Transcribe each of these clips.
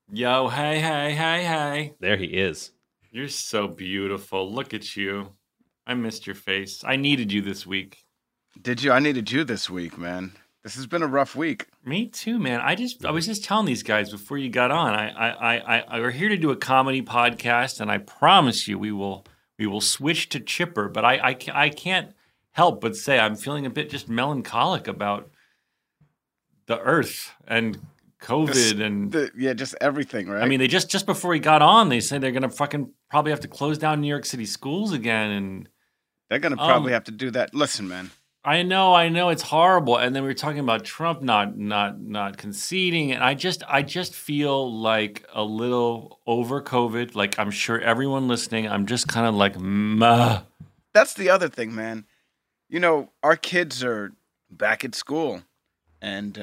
Yo, hey. There he is. You're so beautiful. Look at you. I missed your face. I needed you this week. Did you? I needed you this week, man. This has been a rough week. Me too, man. I was just telling these guys before you got on. We're here to do a comedy podcast, and I promise you we will switch to chipper. But I can't help but say I'm feeling a bit just melancholic about the Earth and COVID and just everything, right? I mean, they just before he got on, they said they're gonna fucking probably have to close down New York City schools again, and they're gonna probably have to do that. Listen, man. I know it's horrible. And then we were talking about Trump not conceding, and I just feel like a little over COVID. Like I'm sure everyone listening, I'm just kind of like, meh. That's the other thing, man. You know, our kids are back at school, and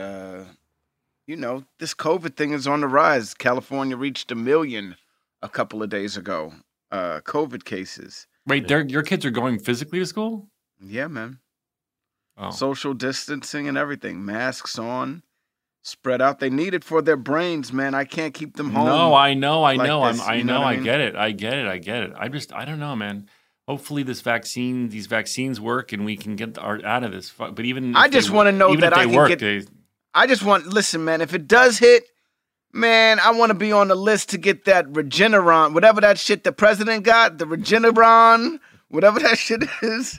this COVID thing is on the rise. California reached 1 million a couple of days ago. COVID cases. Wait, your kids are going physically to school? Yeah, man. Oh. Social distancing and everything. Masks on, spread out. They need it for their brains, man. I can't keep them home. No, I know. I get it. I don't know, man. Hopefully these vaccines work and we can get out of this. But even I just want to know that I can get. Listen, man, if it does hit, man, I want to be on the list to get that Regeneron, whatever that shit the president got, the Regeneron, whatever that shit is.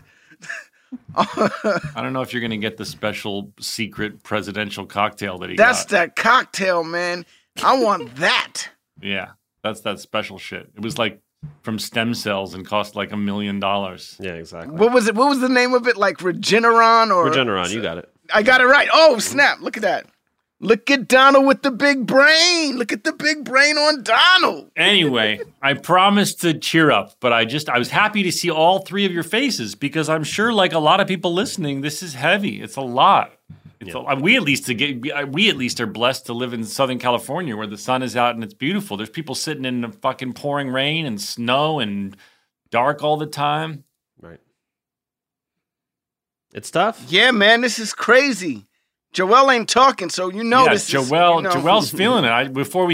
I don't know if you're going to get the special secret presidential cocktail that he That's got. that cocktail, man. I want that. Yeah, that's that special shit. It was like from stem cells and cost like $1 million. Yeah, exactly. What was it? What was the name of it? Like Regeneron or Regeneron, you got it. I got it right. Oh, snap. Look at that. Look at Donald with the big brain. Look at the big brain on Donald. Anyway, I promised to cheer up, but I was happy to see all three of your faces because I'm sure, like a lot of people listening, this is heavy. It's a lot. We at least are blessed to live in Southern California where the sun is out and it's beautiful. There's people sitting in the fucking pouring rain and snow and dark all the time. Right. It's tough. Yeah, man, this is crazy. Joel ain't talking, so you know this. Joel's feeling it. Before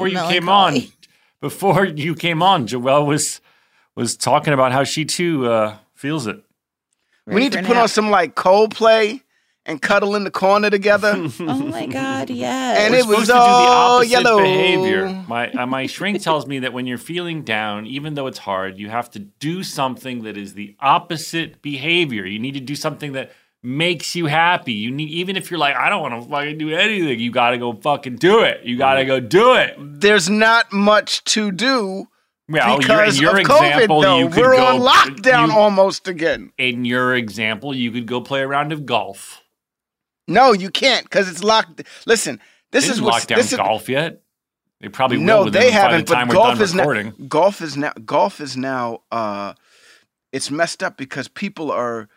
you came on, Joel was talking about how she too feels it. We need to put on some like Coldplay and cuddle in the corner together. Oh my God, yes. And We're it was supposed to do the all opposite yellow behavior. My shrink tells me that when you're feeling down, even though it's hard, you have to do something that is the opposite behavior. You need to do something that makes you happy. Even if you're like, I don't want to fucking do anything, you got to go fucking do it. You got to go do it. There's not much to do. Well, because in your of example, COVID, though. you could We're go on lockdown almost again. In your example, you could go play a round of golf. No, you can't because it's locked. Listen, this is locked down golf yet. They probably will. No, they haven't. By the time but golf is now. Golf is now. It's messed up because people are.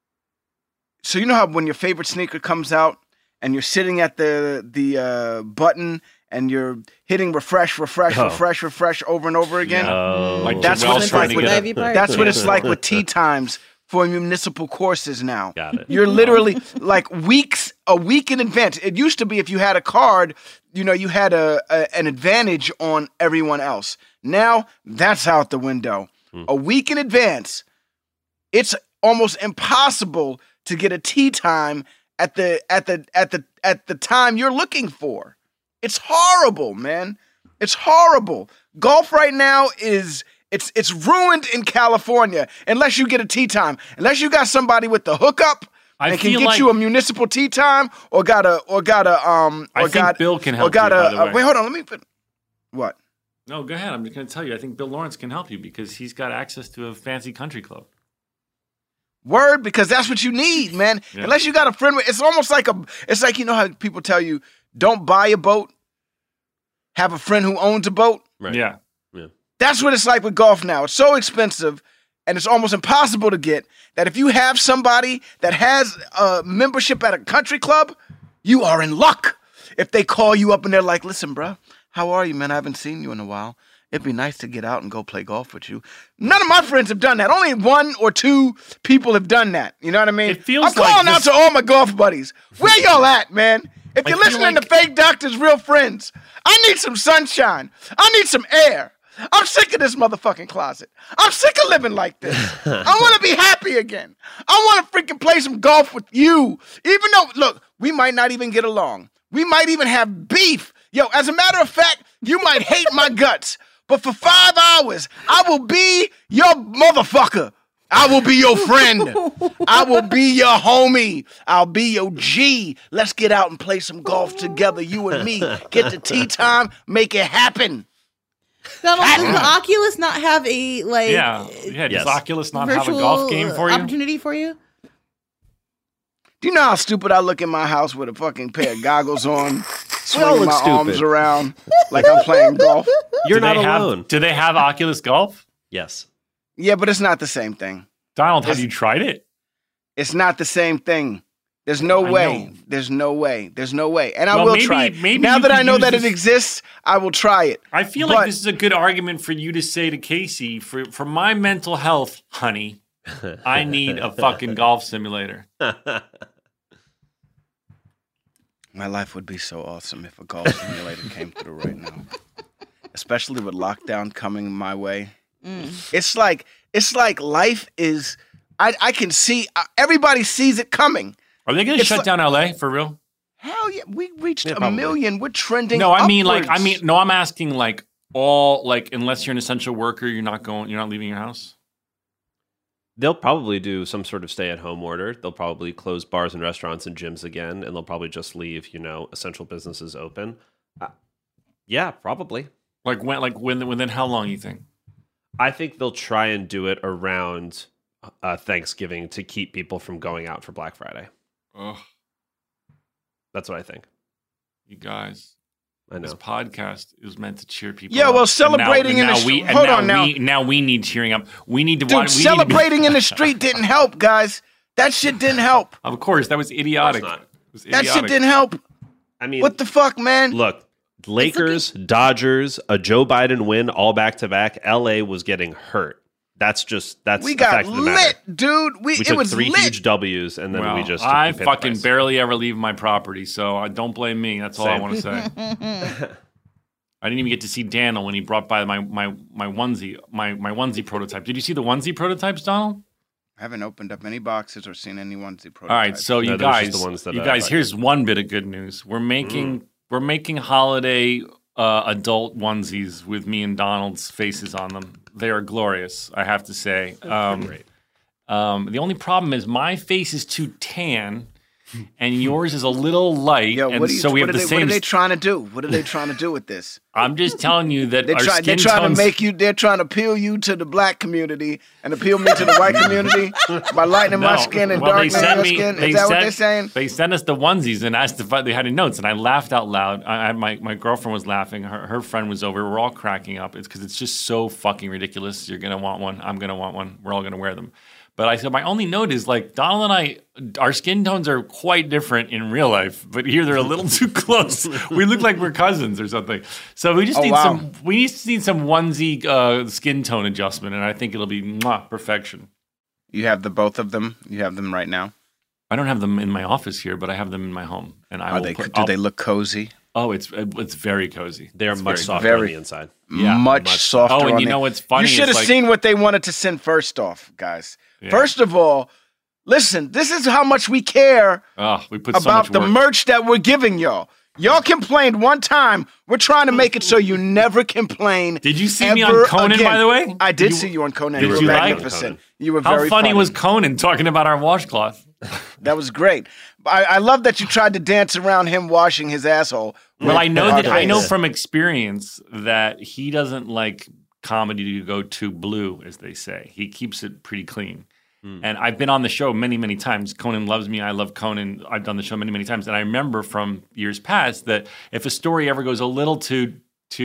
So you know how when your favorite sneaker comes out and you're sitting at the button and you're hitting refresh over and over again. Like that's what it's like. That's what it's like with tee times for municipal courses now. Got it. You're literally like a week in advance. It used to be if you had a card, you had an advantage on everyone else. Now that's out the window. A week in advance, it's almost impossible to get a tee time at the time you're looking for. It's horrible, man. It's horrible. Golf right now is it's ruined in California unless you get a tee time. Unless you got somebody with the hookup and can get you a municipal tee time or got a I think Bill can help you, by the way. Wait, hold on. Let me put what? No, go ahead. I'm just going to tell you. I think Bill Lawrence can help you because he's got access to a fancy country club. Word, because that's what you need, man. Yeah. Unless you got a friend with, it's almost like you know how people tell you, don't buy a boat, have a friend who owns a boat. Right. Yeah. That's what it's like with golf now. It's so expensive and it's almost impossible to get that if you have somebody that has a membership at a country club, you are in luck. If they call you up and they're like, listen, bro, how are you, man? I haven't seen you in a while. it'd be nice to get out and go play golf with you. None of my friends have done that. Only 1 or 2 people have done that. You know what I mean? It feels I'm calling like out to all my golf buddies. Where y'all at, man? If you're listening to Fake Doctors, Real Friends, I need some sunshine. I need some air. I'm sick of this motherfucking closet. I'm sick of living like this. I want to be happy again. I want to freaking play some golf with you. Even though, look, we might not even get along. We might even have beef. Yo, as a matter of fact, you might hate my guts. But for 5 hours, I will be your motherfucker. I will be your friend. I will be your homie. I'll be your G. Let's get out and play some golf together, you and me. Get to tea time, make it happen. Donald, does the Oculus not have a does Oculus not have a golf game for you? Opportunity for you? Do you know how stupid I look in my house with a fucking pair of goggles on, swinging look my stupid. arms around like I'm playing golf? You're not alone. Do they have Oculus Golf? Yes. Yeah, but it's not the same thing. Donald, have you tried it? It's not the same thing. There's no way. know. There's no way. There's no way. And I Well, will maybe- try it. maybe Now you that could I know use that this- it exists, I will try it. I feel But- like this is a good argument for you to say to Casey, for my mental health, honey, I need a fucking golf simulator. My life would be so awesome if a golf simulator came through right now. Especially with lockdown coming my way. It's like life is, I can see, everybody sees it coming. Are they going to It's shut like- down LA for real? Hell yeah, we reached a probably. million. We're trending No, I'm asking unless you're an essential worker, you're not leaving your house. They'll probably do some sort of stay-at-home order. They'll probably close bars and restaurants and gyms again, and they'll probably just leave, essential businesses open. Yeah, probably. When then how long you think? I think they'll try and do it around Thanksgiving to keep people from going out for Black Friday. Ugh, That's what I think. you guys. I This know. podcast is meant to cheer people Yeah, up. well, celebrating in the street. Hold on now. Now we need cheering up. We need to Dude, watch. celebrating in the street didn't help, guys. That shit didn't help. Of course, that was idiotic. Of course not. It was That idiotic. shit didn't help. I mean, What the fuck, man? look, Lakers, Dodgers, a Joe Biden win all back-to-back. LA was getting hurt. That's We the got fact of the matter. lit, dude. We It took was 3 lit. huge W's, and then Well, we just I paid the fucking price. barely ever leave my property, so don't blame me. That's all I Same. want to say. I didn't even get to see Daniel when he brought by my onesie prototype. Did you see the onesie prototypes, Donald? I haven't opened up any boxes or seen any onesie prototypes. All right, so No, you those are guys, just the ones that you I guys, like. here's one bit of good news. We're making holiday adult onesies with me and Donald's faces on them. They are glorious, I have to say. Great. The only problem is my face is too tan, and yours is a little light, Yo, and what, are you, so we what, have are the they, what same. are they trying to do? What are they trying to do with this? I'm just telling you that They're, our they're skin trying tones. to make you. They're trying to peel you to the black community and appeal me to the white community by lightening my skin and darkening your skin. Is that what they're saying? They sent us the onesies and asked if they had any notes, and I laughed out loud. My girlfriend was laughing. Her friend was over. We're all cracking up. It's because it's just so fucking ridiculous. You're gonna want one. I'm gonna want one. We're all gonna wear them. But I said my only note is like Donald and I, our skin tones are quite different in real life, but here they're a little too close. We look like we're cousins or something. So we just need some. We just need some onesie skin tone adjustment, and I think it'll be perfection. You have the both of them. You have them right now. I don't have them in my office here, but I have them in my home, and I Are will they? put. Do they look cozy? Oh, it's very cozy. They're It's much very softer very- on the inside. Yeah, much softer. Oh, and on you the- know what's funny? You should It's have like- seen what they wanted to send first off, guys. Yeah. First of all, listen. This is how much we care Oh, we put so about much the work. merch that we're giving y'all. Y'all complained one time. We're trying to make it so you never complain. Did you see me on ever Conan, again. by the way? I did see you on Conan. Did You were you like magnificent. Conan? You were How very funny was Conan talking about our washcloth? That was great. I love that you tried to dance around him washing his asshole. Well, I know with that I know face. from experience that he doesn't like comedy to go too blue, as they say. He keeps it pretty clean. And I've been on the show many, many times. Conan loves me. I love Conan. I've done the show many, many times. And I remember from years past that if a story ever goes a little too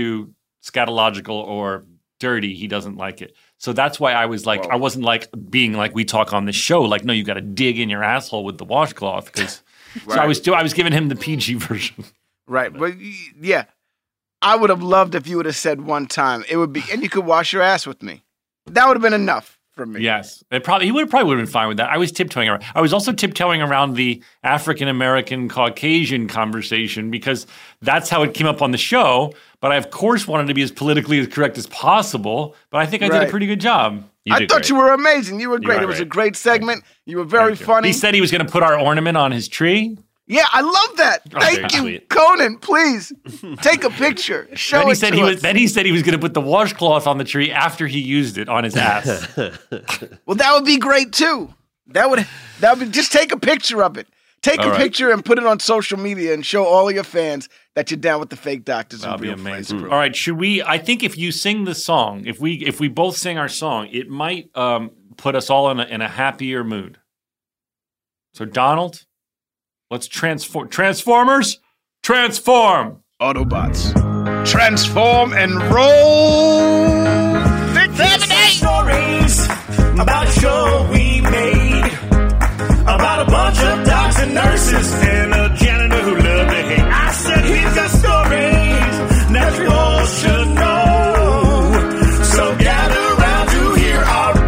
scatological or dirty, he doesn't like it. So that's why I was like, Whoa. I wasn't like being like we talk on the show. Like, no, you got to dig in your asshole with the washcloth because. So I was giving him the PG version. Right, but yeah. I would have loved if you would have said one time. It would be, and you could wash your ass with me. That would have been enough for me. Yes, he would have been fine with that. I was tiptoeing around. I was also tiptoeing around the African American Caucasian conversation because that's how it came up on the show. But I of course wanted to be as politically as correct as possible. But I think I did a pretty good job. I thought you were amazing. You were great. It was a great segment. You were very funny. He said he was going to put our ornament on his tree. Yeah, I love that. Thank you, sweet. Conan. Please take a picture. Show it to us. Then he said he was going to put the washcloth on the tree after he used it on his ass. Well, that would be great too. That would be, just take a picture of it. Take a picture and put it on social media and show all of your fans that you're down with the fake doctors. That'd be Real Friends amazing. crew. All right, should we? I think if you sing the song, if we both sing our song, it might put us all in a happier mood. So Donald. Let's transform. Transformers, transform. Autobots, transform and roll. Stories about a show we made about a bunch of docs and nurses and a janitor who loved to hate. I said he's got stories that we all should know. So gather round to hear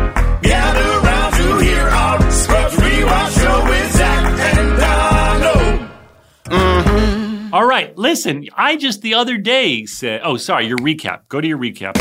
our Scrubs Rewatch show with Zach and Donald. All right, listen. I just the other day said, "Oh, sorry, your recap. Go to your recap."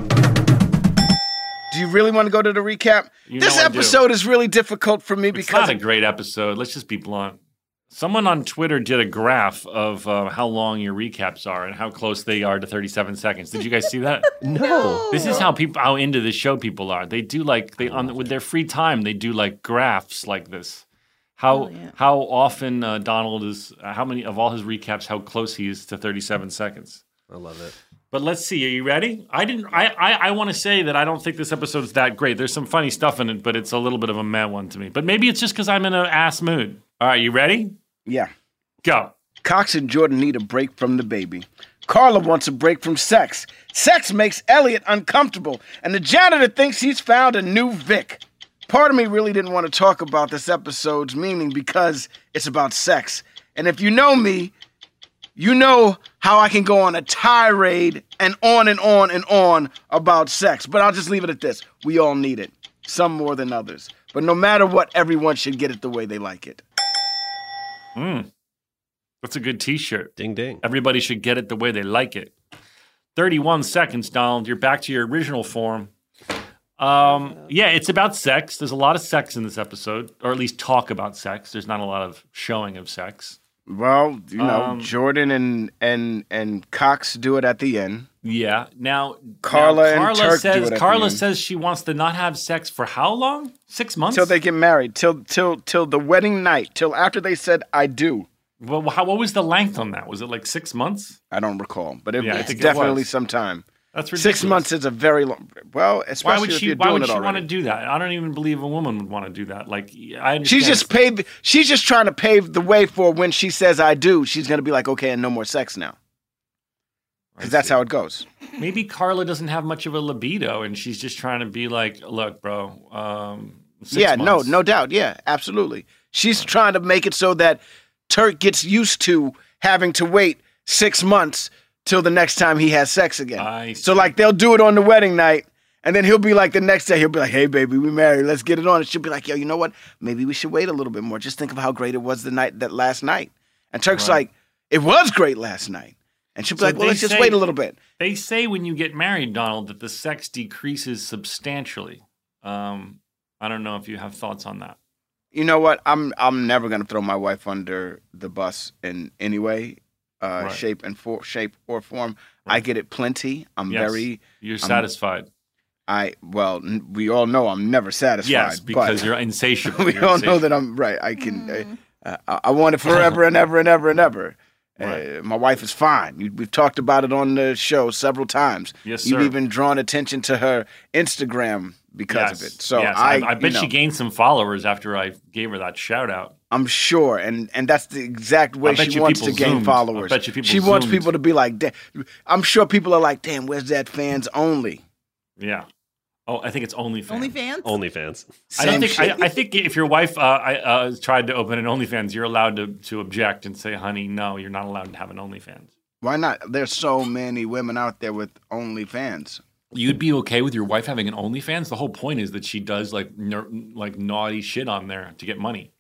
Do you really want to go to the recap? This episode is really difficult for me It's because not a great episode. Let's just be blunt. Someone on Twitter did a graph of how long your recaps are and how close they are to 37 seconds. Did you guys see that? No. This is how into the show people are. They do with their free time, they do like graphs like this. How often Donald is, how many of all his recaps, how close he is to 37 seconds. I love it. But let's see. Are you ready? I want to say that I don't think this episode is that great. There's some funny stuff in it, but it's a little bit of a meh one to me. But maybe it's just because I'm in an ass mood. All right, you ready? yeah. Go. Cox and Jordan need a break from the baby. Carla wants a break from sex. Sex makes Elliot uncomfortable, and the janitor thinks he's found a new Vic. Part of me really didn't want to talk about this episode's meaning because it's about sex. And if you know me, you know how I can go on a tirade and on and on and on about sex. But I'll just leave it at this. We all need it. Some more than others. But no matter what, everyone should get it the way they like it. That's a good t-shirt. Ding, ding. Everybody should get it the way they like it. 31 seconds, Donald. You're back to your original form. Yeah, it's about sex. There's a lot of sex in this episode, or at least talk about sex. There's not a lot of showing of sex. Well, you know, Jordan and Cox do it at the end. Yeah. Now, Carla and Turk do it at the Carla end. says she wants to not have sex for how long? 6 months? Till they get married. Till the wedding night. Till after they said, I do. Well, what was the length on that? Was it like 6 months? I don't recall. But Yeah, I it's think it definitely was. some time. That's ridiculous. 6 months is a very long... Well, especially Why would if she? you're Why doing would it she already. want to do that? I don't even believe a woman would want to do that. Like, I understand. She's just trying to pave the way for when she says I do. She's gonna be like, okay, and no more sex now, because that's how it goes. Maybe Carla doesn't have much of a libido, and she's just trying to be like, look, bro. 6 months. No doubt, yeah, absolutely. She's trying to make it so that Turk gets used to having to wait 6 months till the next time he has sex again. I So see. like they'll do it on the wedding night. And then he'll be like the next day, he'll be like, hey, baby, we married. Let's get it on. And she'll be like, yo, you know what? Maybe we should wait a little bit more. Just think of how great it was that last night. And Turk's like, it was great last night. And she'll be like, well, they let's just say- wait a little bit. They say when you get married, Donald, that the sex decreases substantially. I don't know if you have thoughts on that. You know what? I'm never going to throw my wife under the bus in any way, shape or form. I get it plenty. You're satisfied. We all know I'm never satisfied. Yes, because but you're insatiable. we You're all know insatiable. that I'm right. I can. I want it forever and ever and ever and ever. Right. My wife is fine. We've talked about it on the show several times. Yes, You've sir. even drawn attention to her Instagram because of it. So yes. I bet she gained some followers after I gave her that shout out. I'm sure, and that's the exact way I bet she you wants to people gain zoomed. followers. I bet you people she wants zoomed. people to be like, I'm sure people are like, damn, where's that fans only? Yeah. Oh, I think it's OnlyFans. OnlyFans? OnlyFans. I think if your wife tried to open an OnlyFans, you're allowed to object and say, honey, no, you're not allowed to have an OnlyFans. Why not? There's so many women out there with OnlyFans. You'd be okay with your wife having an OnlyFans? The whole point is that she does like naughty shit on there to get money.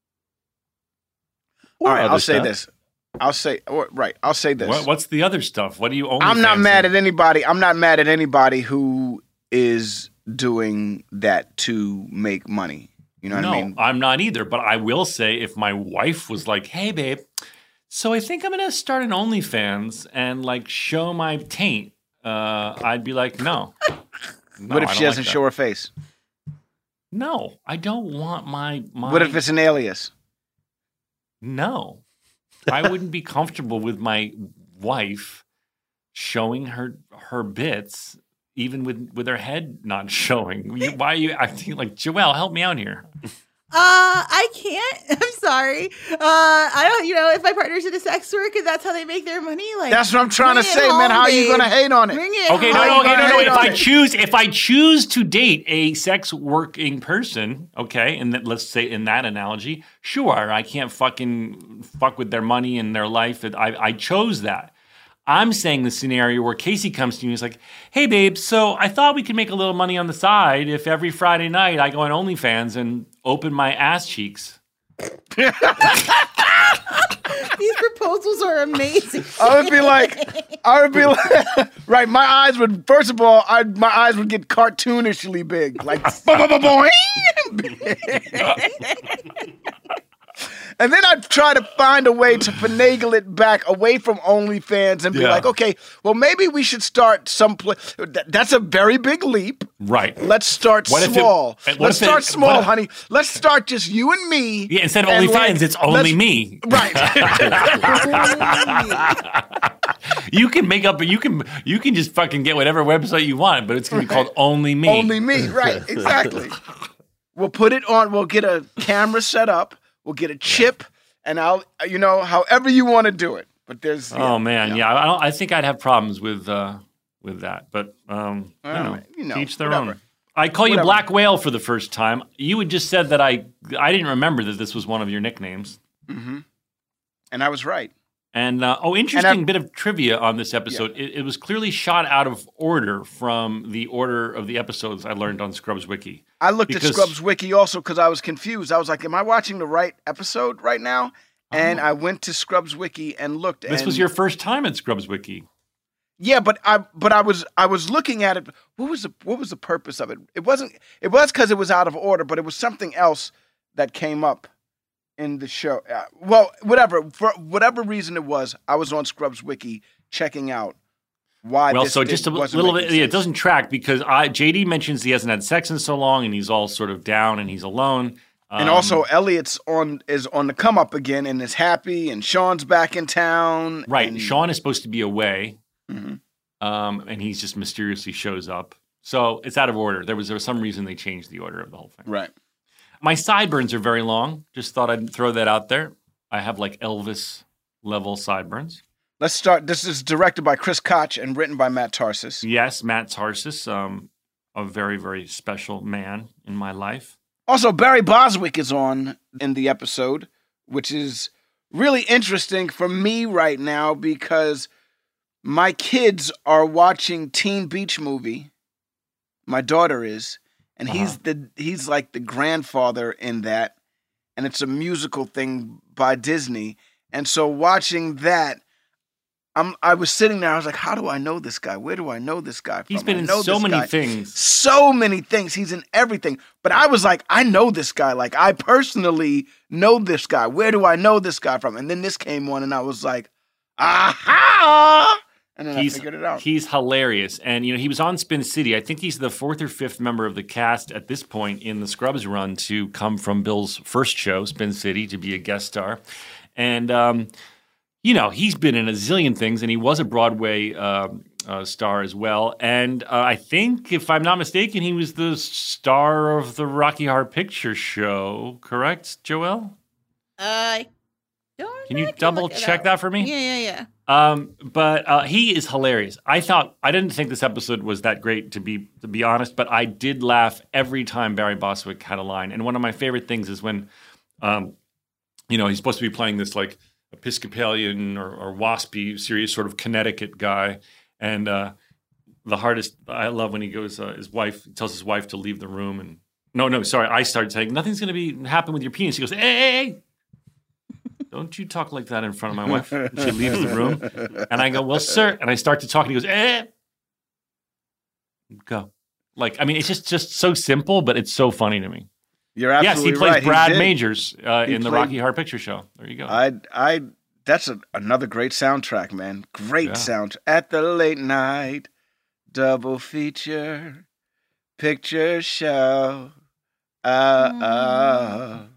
All right, I'll say stuff. this. I'll say this. What's the other stuff? What do you? I'm not mad at anybody. I'm not mad at anybody who is doing that to make money. You know what I mean? I'm not either. But I will say, if my wife was like, "Hey, babe, so I think I'm gonna start an OnlyFans and like show my taint," I'd be like, "No." What if she doesn't show her face? No, I don't want my. What if it's an alias? No, I wouldn't be comfortable with my wife showing her bits, even with her head not showing. Why are you acting like, Joelle, help me out here? I can't. I'm sorry. I don't. If my partner's into sex work and that's how they make their money, like that's what I'm trying to say, man. How are you gonna hate on it? Bring it. Okay, no. If I choose to date a sex working person, okay, and let's say in that analogy, sure, I can't fucking fuck with their money and their life. I chose that. I'm saying the scenario where Casey comes to me and is like, "Hey, babe, so I thought we could make a little money on the side if every Friday night I go on OnlyFans and open my ass cheeks." These proposals are amazing. I would be like, right. My eyes would, first of all, my eyes would get cartoonishly big, like, boing. And then I'd try to find a way to finagle it back away from OnlyFans and be like, okay, well, maybe we should start someplace. That's a very big leap. Right. Let's start small. Let's start small, honey. Let's start just you and me. Yeah, instead of OnlyFans, it's only me. Right. You can make up, you can just fucking get whatever website you want, but it's going to be called Only Me. Only Me, right, exactly. We'll put it on, we'll get a camera set up. We'll get a chip, and I'll, however you want to do it. But there's. I think I'd have problems with that. But each their own. I call you Black Whale for the first time. You had just said that I didn't remember that this was one of your nicknames. Mm-hmm. And I was right. And interesting bit of trivia on this episode. Yeah. It was clearly shot out of order from the order of the episodes I learned on Scrubs Wiki. I looked at Scrubs Wiki also because I was confused. I was like, am I watching the right episode right now? And I went to Scrubs Wiki and looked. This was your first time at Scrubs Wiki. Yeah, but I was looking at it. What was the purpose of it? It was because it was out of order, but it was something else that came up in the show. For whatever reason it was, I was on Scrubs Wiki checking out why. Well, so just a little bit. It doesn't track because JD mentions he hasn't had sex in so long, and he's all sort of down, and he's alone. And also, Elliot's is on the come up again, and is happy, and Sean's back in town. Right, and Sean is supposed to be away, mm-hmm. And he's just mysteriously shows up. So it's out of order. There was some reason they changed the order of the whole thing. Right. My sideburns are very long. Just thought I'd throw that out there. I have like Elvis level sideburns. Let's start. This is directed by Chris Koch and written by Matt Tarsus. Yes, Matt Tarsus, a very, very special man in my life. Also, Barry Bostwick is on in the episode, which is really interesting for me right now because my kids are watching Teen Beach Movie. My daughter is. And he's like the grandfather in that, and it's a musical thing by Disney. And so watching that, I was sitting there. I was like, "How do I know this guy? Where do I know this guy from?" He's been in so many things. So many things. He's in everything. But I was like, I know this guy. Like I personally know this guy. Where do I know this guy from? And then this came on, and I was like, aha! And then I figured it out. He's hilarious. And, he was on Spin City. I think he's the fourth or fifth member of the cast at this point in the Scrubs run to come from Bill's first show, Spin City, to be a guest star. And, he's been in a zillion things, and he was a Broadway star as well. And I think, if I'm not mistaken, he was the star of the Rocky Horror Picture Show. Correct, Joelle? Can you double check that for me? Yeah. But he is hilarious. I didn't think this episode was that great to be honest, but I did laugh every time Barry Bostwick had a line. And one of my favorite things is when, he's supposed to be playing this like a Episcopalian or waspy, serious sort of Connecticut guy. And the hardest, I love when he goes, his wife tells his wife to leave the room. And sorry, I started saying, nothing's going to happen with your penis. He goes, hey, don't you talk like that in front of my wife. And she leaves the room. And I go, well, sir. And I start to talk and he goes, go. Like, I mean, it's just so simple, but it's so funny to me. You're absolutely right. Yes, he plays right. Brad Majors in the Rocky Horror Picture Show. There you go. That's another great soundtrack, man. Great soundtrack. At the late night double feature picture show. That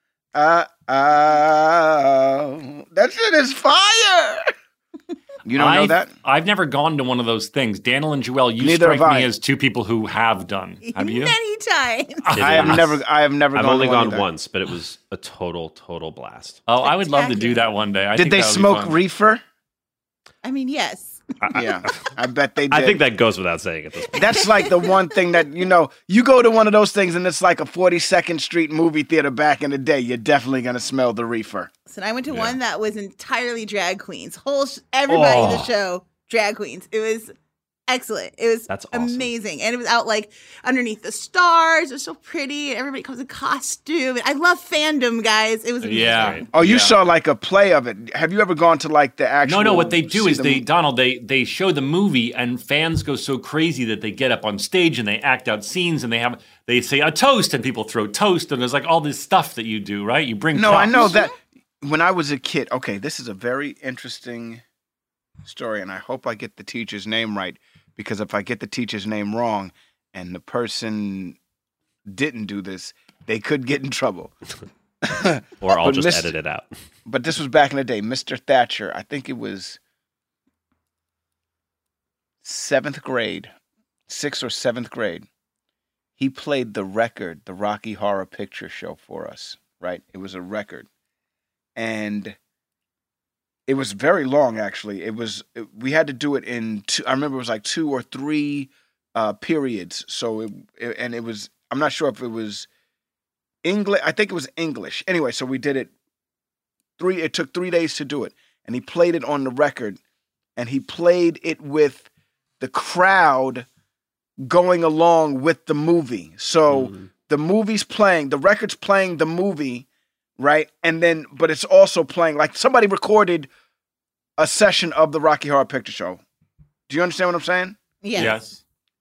shit is fire. You don't know that? I've never gone to one of those things. Daniel and Joelle, you Neither strike have I. me as two people who have done. Have you? Many times. I have never I've gone only to one gone either. once, but it was a total blast. Oh, I would love to do that one day. I Did think they that would be smoke fun. reefer? I mean, yes. Yeah, I bet they did. I think that goes without saying at this point. That's like the one thing that, you go to one of those things and it's like a 42nd Street movie theater back in the day. You're definitely going to smell the reefer. So I went to one that was entirely drag queens. Everybody in the show, drag queens. It was excellent. It was That's awesome. amazing. And it was out like underneath the stars. It was so pretty. And everybody comes in costume. I love fandom, guys. It was amazing. Yeah. Oh, you saw like a play of it. Have you ever gone to like the actual... No, what they do see is they show the movie and fans go so crazy that they get up on stage and they act out scenes and they say a toast and people throw toast and there's like all this stuff that you do, right? You bring No, I props. know that. When I was a kid... Okay, this is a very interesting story and I hope I get the teacher's name right. Because if I get the teacher's name wrong and the person didn't do this, they could get in trouble. Or I'll But just Mr. edit it out. But this was back in the day. Mr. Thatcher, I think it was 7th grade, 6th or 7th grade. He played the record, the Rocky Horror Picture Show for us, right? It was a record. And it was very long, actually. We had to do it in I remember it was like 2 or 3 periods. So it was, I'm not sure if it was English. I think it was English. Anyway, so we did it. It took 3 days to do it. And he played it on the record. And he played it with the crowd going along with the movie. So the movie's playing, the record's playing the movie, right? And then, but it's also playing, like somebody recorded a session of the Rocky Horror Picture Show. Do you understand what I'm saying? Yes.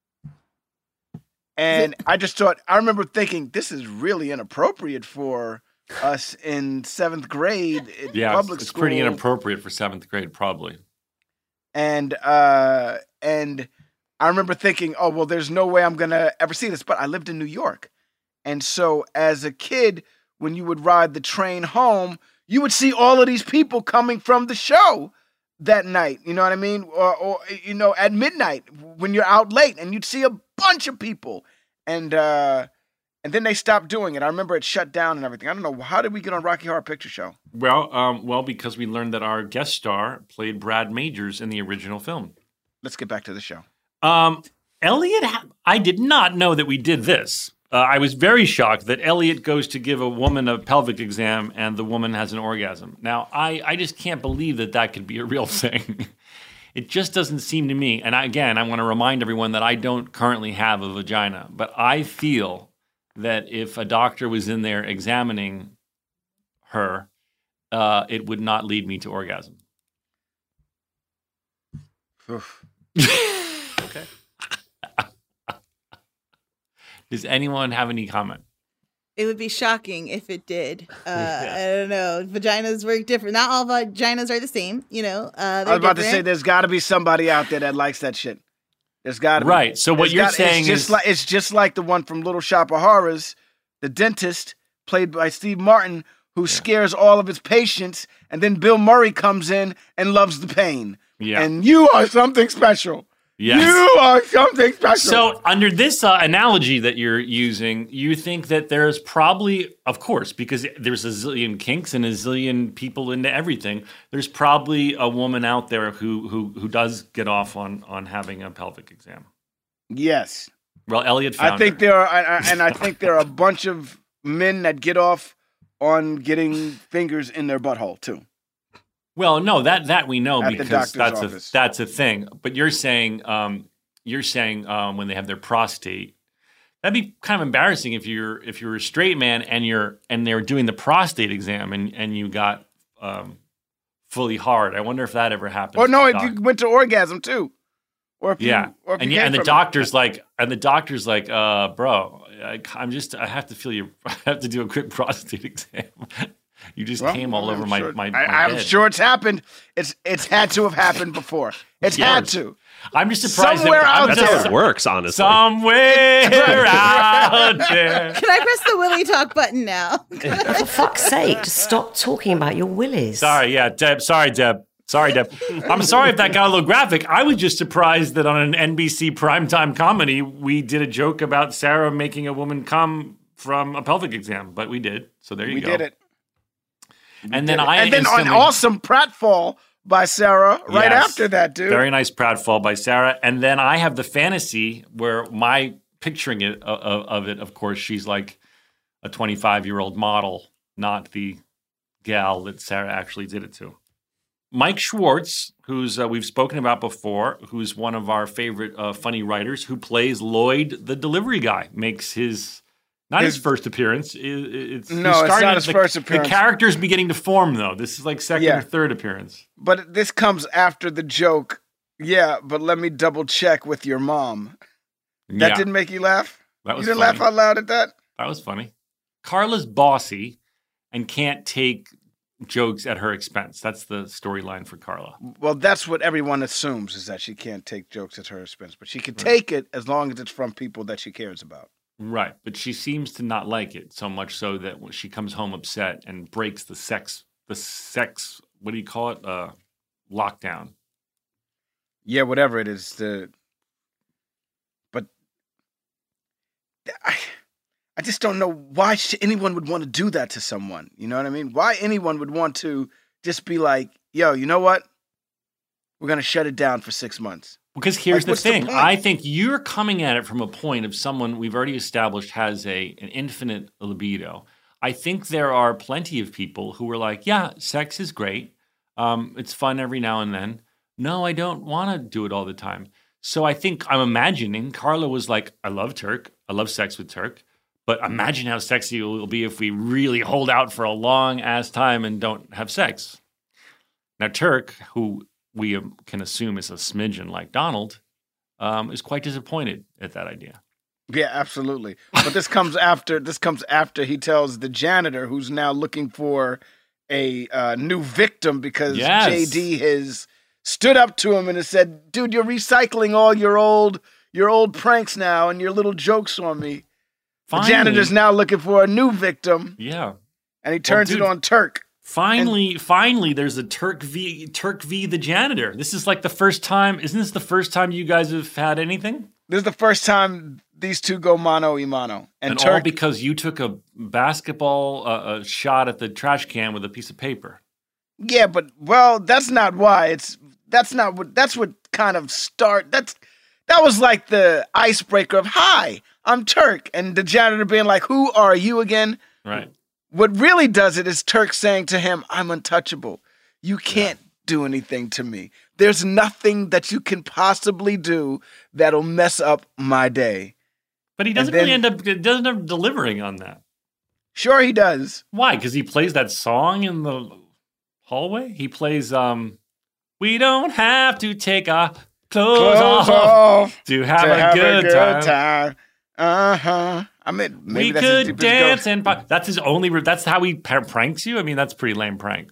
And I remember thinking, this is really inappropriate for us in 7th grade in public it's school. pretty inappropriate for 7th grade, probably. And I remember thinking, oh, well, there's no way I'm going to ever see this. But I lived in New York. And so as a kid, when you would ride the train home, you would see all of these people coming from the show that night. You know what I mean? Or at midnight when you're out late and you'd see a bunch of people. And then they stopped doing it. I remember it shut down and everything. I don't know. How did we get on Rocky Horror Picture Show? Well, because we learned that our guest star played Brad Majors in the original film. Let's get back to the show. Elliot, I did not know that we did this. I was very shocked that Elliot goes to give a woman a pelvic exam and the woman has an orgasm. Now, I just can't believe that could be a real thing. It just doesn't seem to me. And I want to remind everyone that I don't currently have a vagina, but I feel that if a doctor was in there examining her, it would not lead me to orgasm. Okay. Does anyone have any comment? It would be shocking if it did. I don't know. Vaginas work different. Not all vaginas are the same, I was about to say, there's got to be somebody out there that likes that shit. There's got to be. Right. So what you're saying is... It's just like the one from Little Shop of Horrors, the dentist, played by Steve Martin, who scares all of his patients, and then Bill Murray comes in and loves the pain. Yeah. And you are something special. Yes. You are something special. So under this analogy that you're using, you think that there's probably, of course, because there's a zillion kinks and a zillion people into everything, there's probably a woman out there who does get off on having a pelvic exam. Yes. Well, Elliot found I think her. there are, and I think there are a bunch of men that get off on getting fingers in their butthole too. Well, no, that we know At the because doctor's office. that's a thing. But you're saying when they have their prostate, that'd be kind of embarrassing if you're a straight man and they're doing the prostate exam and you got fully hard. I wonder if that ever happened. Or no, if you went to orgasm too. Or if yeah, or if and you came the from doctor's like, bro, I have to feel you. I have to do a quick prostate exam. You just came all over my I'm head. sure it's happened. It's had to have happened before. It's had to. I'm just surprised Somewhere out That's how it works, honestly. somewhere out there. Can I press the Willy Talk button now? For fuck's sake, just stop talking about your willies. Sorry, Deb. Sorry, Deb. I'm sorry if that got a little graphic. I was just surprised that on an NBC primetime comedy, we did a joke about Sarah making a woman come from a pelvic exam, but we did. So there you go. We did it. And then an awesome pratfall by Sarah right Yes. after that, dude. Very nice pratfall by Sarah. And then I have the fantasy where my picturing it of it, of course, she's like a 25-year-old model, not the gal that Sarah actually did it to. Mike Schwartz, who's we've spoken about before, who's one of our favorite funny writers, who plays Lloyd, the delivery guy, makes his first appearance. It's not his first appearance. The character's beginning to form, though. This is like second or third appearance. But this comes after the joke. Yeah, but let me double check with your mom. That didn't make you laugh? That was you didn't funny. laugh out loud at that? That was funny. Carla's bossy and can't take jokes at her expense. That's the storyline for Carla. Well, that's what everyone assumes, is that she can't take jokes at her expense. But she can take it as long as it's from people that she cares about. Right, but she seems to not like it so much so that when she comes home upset and breaks the sex, what do you call it? Lockdown. Yeah, whatever it is. But I just don't know why anyone would want to do that to someone. You know what I mean? Why anyone would want to just be like, yo, you know what? We're going to shut it down for 6 months. Because here's What's the thing. point? I think you're coming at it from a point of someone we've already established has an infinite libido. I think there are plenty of people who are like, yeah, sex is great. It's fun every now and then. No, I don't want to do it all the time. So I think I'm imagining Carla was like, I love Turk. I love sex with Turk. But imagine how sexy it will be if we really hold out for a long ass time and don't have sex. Now, Turk, who we can assume is a smidgen like Donald, is quite disappointed at that idea. Yeah, absolutely. But this comes after he tells the janitor, who's now looking for a new victim, because JD has stood up to him and has said, dude, you're recycling all your old pranks now and your little jokes on me. Finally, the janitor's now looking for a new victim. Yeah. And he turns it on Turk. Finally, there's a Turk v the janitor. This is like the first time. Isn't this the first time you guys have had anything? This is the first time these two go mano a mano. And Turk, all because you took a basketball shot at the trash can with a piece of paper. Yeah, but that's not why. That's what kind of that was like the icebreaker of, hi, I'm Turk. And the janitor being like, who are you again? Right. What really does it is Turk saying to him, I'm untouchable. You can't do anything to me. There's nothing that you can possibly do that'll mess up my day. But he doesn't really end up delivering on that. Sure he does. Why? Because he plays that song in the hallway? He plays, we don't have to take our clothes off to have a good time. Uh-huh. I mean, maybe we that's could dance and that's his only. That's how he pranks you. I mean, that's a pretty lame prank.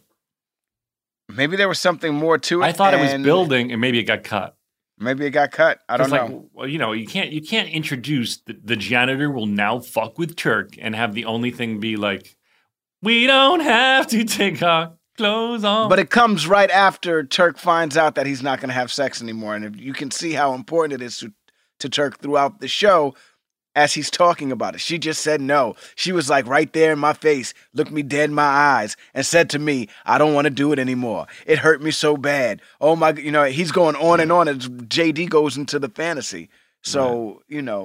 Maybe there was something more to it. I thought it was building, and maybe it got cut. Maybe it got cut. I don't know. Well, you can't introduce the janitor will now fuck with Turk and have the only thing be like, we don't have to take our clothes off. But it comes right after Turk finds out that he's not going to have sex anymore, and if you can see how important it is to Turk throughout the show. As he's talking about it, she just said no. She was like right there in my face, looked me dead in my eyes, and said to me, I don't want to do it anymore. It hurt me so bad. Oh my, he's going on and on as JD goes into the fantasy. So,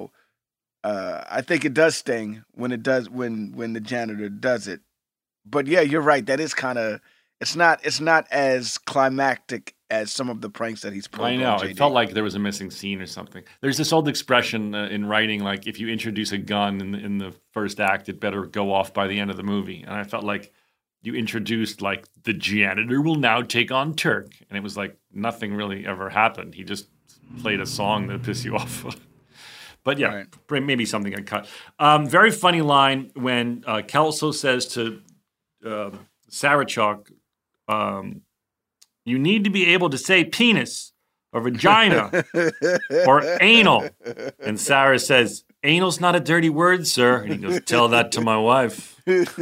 I think it does sting when the janitor does it. But yeah, you're right. That is kind of, It's not as climactic as some of the pranks that he's pulled. I know. on JD. It felt like there was a missing scene or something. There's this old expression in writing, like if you introduce a gun in the first act, it better go off by the end of the movie. And I felt like you introduced like the janitor will now take on Turk, and it was like nothing really ever happened. He just played a song that pissed you off. But yeah, maybe something got cut. Very funny line when Kelso says to Sarachok, you need to be able to say penis or vagina or anal. And Sarah says, anal's not a dirty word, sir. And he goes, tell that to my wife.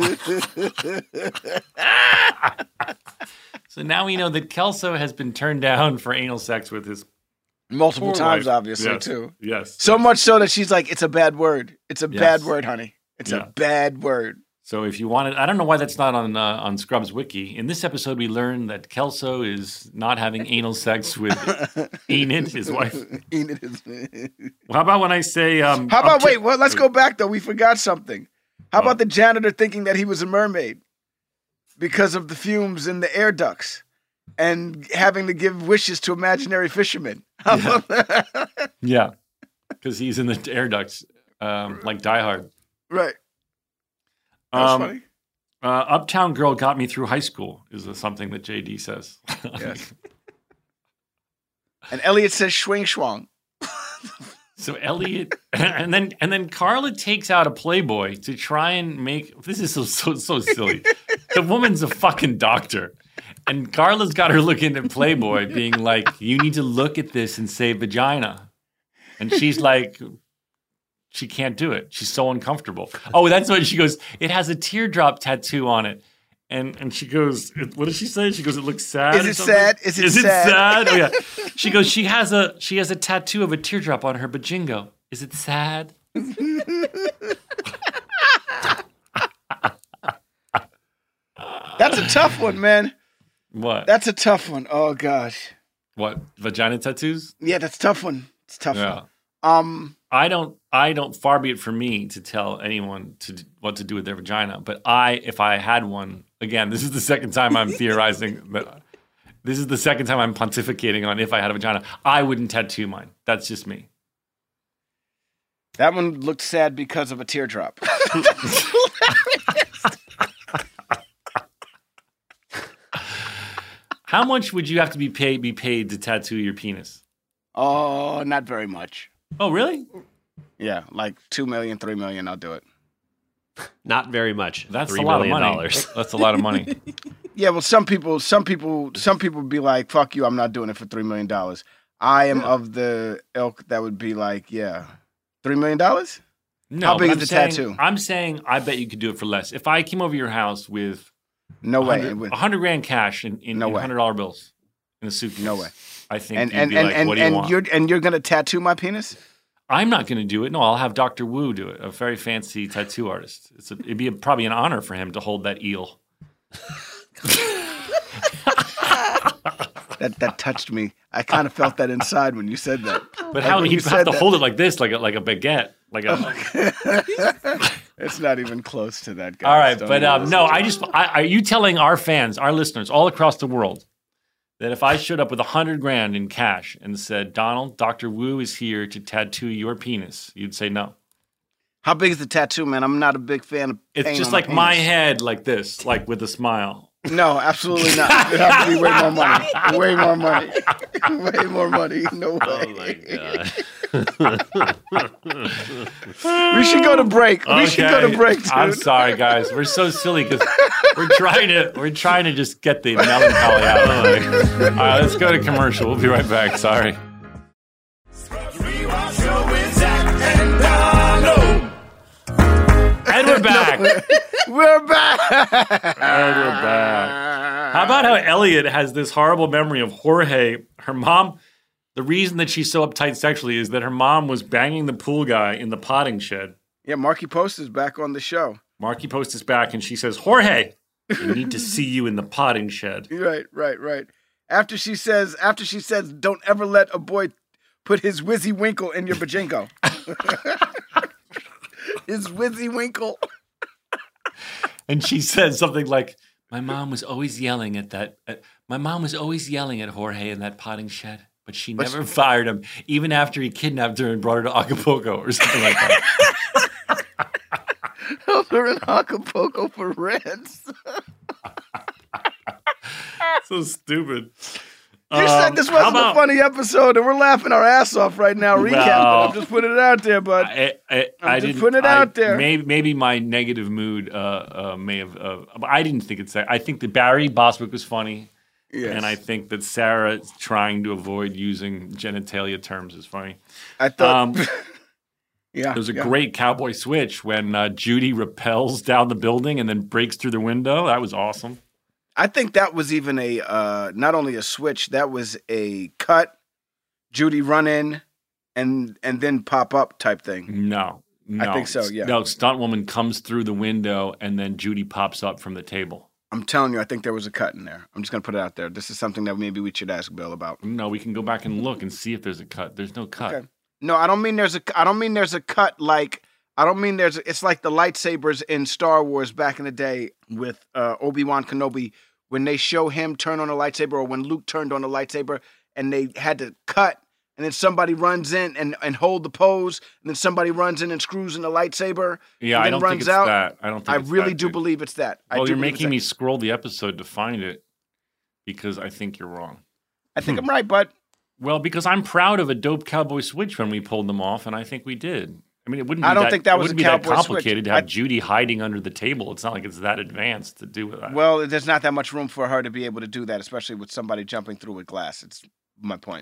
So now we know that Kelso has been turned down for anal sex with his multiple times, wife. obviously, Yes. too. Yes. So much so that she's like, it's a bad word. It's a bad word, honey. It's Yeah. a bad word. So if you wanted, I don't know why that's not on Scrubs Wiki. In this episode, we learn that Kelso is not having anal sex with Enid, his wife. Enid is. How about when I say? How about let's go back though. We forgot something. How about the janitor thinking that he was a mermaid because of the fumes in the air ducts and having to give wishes to imaginary fishermen? How about that? Yeah, because he's in the air ducts, like Die Hard. Right. That's funny. Uptown Girl got me through high school is something that JD says. Yes. And Elliot says swing schwang. So Elliot, and then Carla takes out a Playboy to try and make. This is so silly. The woman's a fucking doctor, and Carla's got her looking at Playboy, being like, "You need to look at this and say vagina," and she's like. She can't do it. She's so uncomfortable. Oh, that's when she goes, it has a teardrop tattoo on it. And she goes, what does she say? She goes, it looks sad. Is it sad? Is it sad? Oh yeah. She goes, she has a tattoo of a teardrop on her bajingo. Is it sad? That's a tough one, man. What? That's a tough one. Oh gosh. What? Vagina tattoos? Yeah, that's a tough one. It's a tough Yeah. one. I don't. Far be it from me to tell anyone what to do with their vagina. But if I had one, again, this is the second time I'm theorizing that. This is the second time I'm pontificating on if I had a vagina. I wouldn't tattoo mine. That's just me. That one looked sad because of a teardrop. How much would you have to be paid to tattoo your penis? Oh, not very much. Oh, really? Yeah, like 2 million, 3 million, I'll do it. Not very much. That's $3 a lot of million. money. That's a lot of money. Yeah, well, some people be like, "Fuck you, I'm not doing it for $3 million." I am of the ilk that would be like, "Yeah, $3 million." No, How big but is the I'm saying- tattoo? I'm saying I bet you could do it for less. If I came over your house with No way. 100 grand cash in No way. $100 bills in a suitcase. No way. I think And you'd be like, what do you want? you're gonna tattoo my penis? I'm not going to do it. No, I'll have Dr. Wu do it, a very fancy tattoo artist. It'd be probably an honor for him to hold that eel. That touched me. I kind of felt that inside when you said that. But how when he'd you have said to that- hold it like this, like a baguette, like a. It's not even close to that, guy. All right, but no, are you telling our fans, our listeners all across the world, that if I showed up with 100 grand in cash and said, Donald, Dr. Wu is here to tattoo your penis, you'd say no. How big is the tattoo, man? I'm not a big fan of. It's pain just on like penis. my head, like this, like with a smile. No, absolutely not. It has to be way more money. Way more money. Way more money. No way. Oh my god. We should go to break. We should go to Okay. break, dude. I'm sorry, guys. We're so silly because we're trying to just get the melancholy out of the way. All right, let's go to commercial. We'll be right back. Sorry. Rewatch Show with Zach and Donald. And we're back. We're back. And we're back. How about how Elliot has this horrible memory of Jorge? Her mom, the reason that she's so uptight sexually is that her mom was banging the pool guy in the potting shed. Yeah, Marky Post is back on the show. Marky Post is back and she says, Jorge, I need to see you in the potting shed. Right. After she says, don't ever let a boy put his Wizzy Winkle in your bajinko. His Wizzy Winkle. And she says something like, My mom was always yelling at that. My mom was always yelling at Jorge in that potting shed, but she never fired him, even after he kidnapped her and brought her to Acapulco or something like that. Those are in Acapulco for rents. So stupid. You said this wasn't a funny episode, and we're laughing our ass off right now. Recapping. I'm just putting it out there, bud. I'm just putting it out there. Maybe my negative mood may have. I didn't think it's that. I think that Barry Bostwick was funny, and I think that Sarah trying to avoid using genitalia terms is funny. I thought. There was a great cowboy switch when Judy rappels down the building and then breaks through the window. That was awesome. I think that was even a not only a switch, that was a cut, Judy run in, and then pop up type thing. No. I think so, yeah. No, stunt woman comes through the window and then Judy pops up from the table. I'm telling you, I think there was a cut in there. I'm just going to put it out there. This is something that maybe we should ask Bill about. No, we can go back and look and see if there's a cut. There's no cut. Okay. No, I don't mean there's a cut like it's like the lightsabers in Star Wars back in the day with Obi-Wan Kenobi when they show him turn on a lightsaber, or when Luke turned on a lightsaber and they had to cut, and then somebody runs in and hold the pose, and then somebody runs in and screws in the lightsaber. Yeah, and I don't think it's that. I really do believe it's that. Well, you're making me scroll the episode to find it because I think you're wrong. I think I'm right, bud. Well, because I'm proud of a dope cowboy switch when we pulled them off, and I think we did. I mean, it wouldn't. Think that was a cowboy that complicated switch. to have Judy hiding under the table. It's not like it's that advanced to do with that. Well, there's not that much room for her to be able to do that, especially with somebody jumping through with glass. It's my point.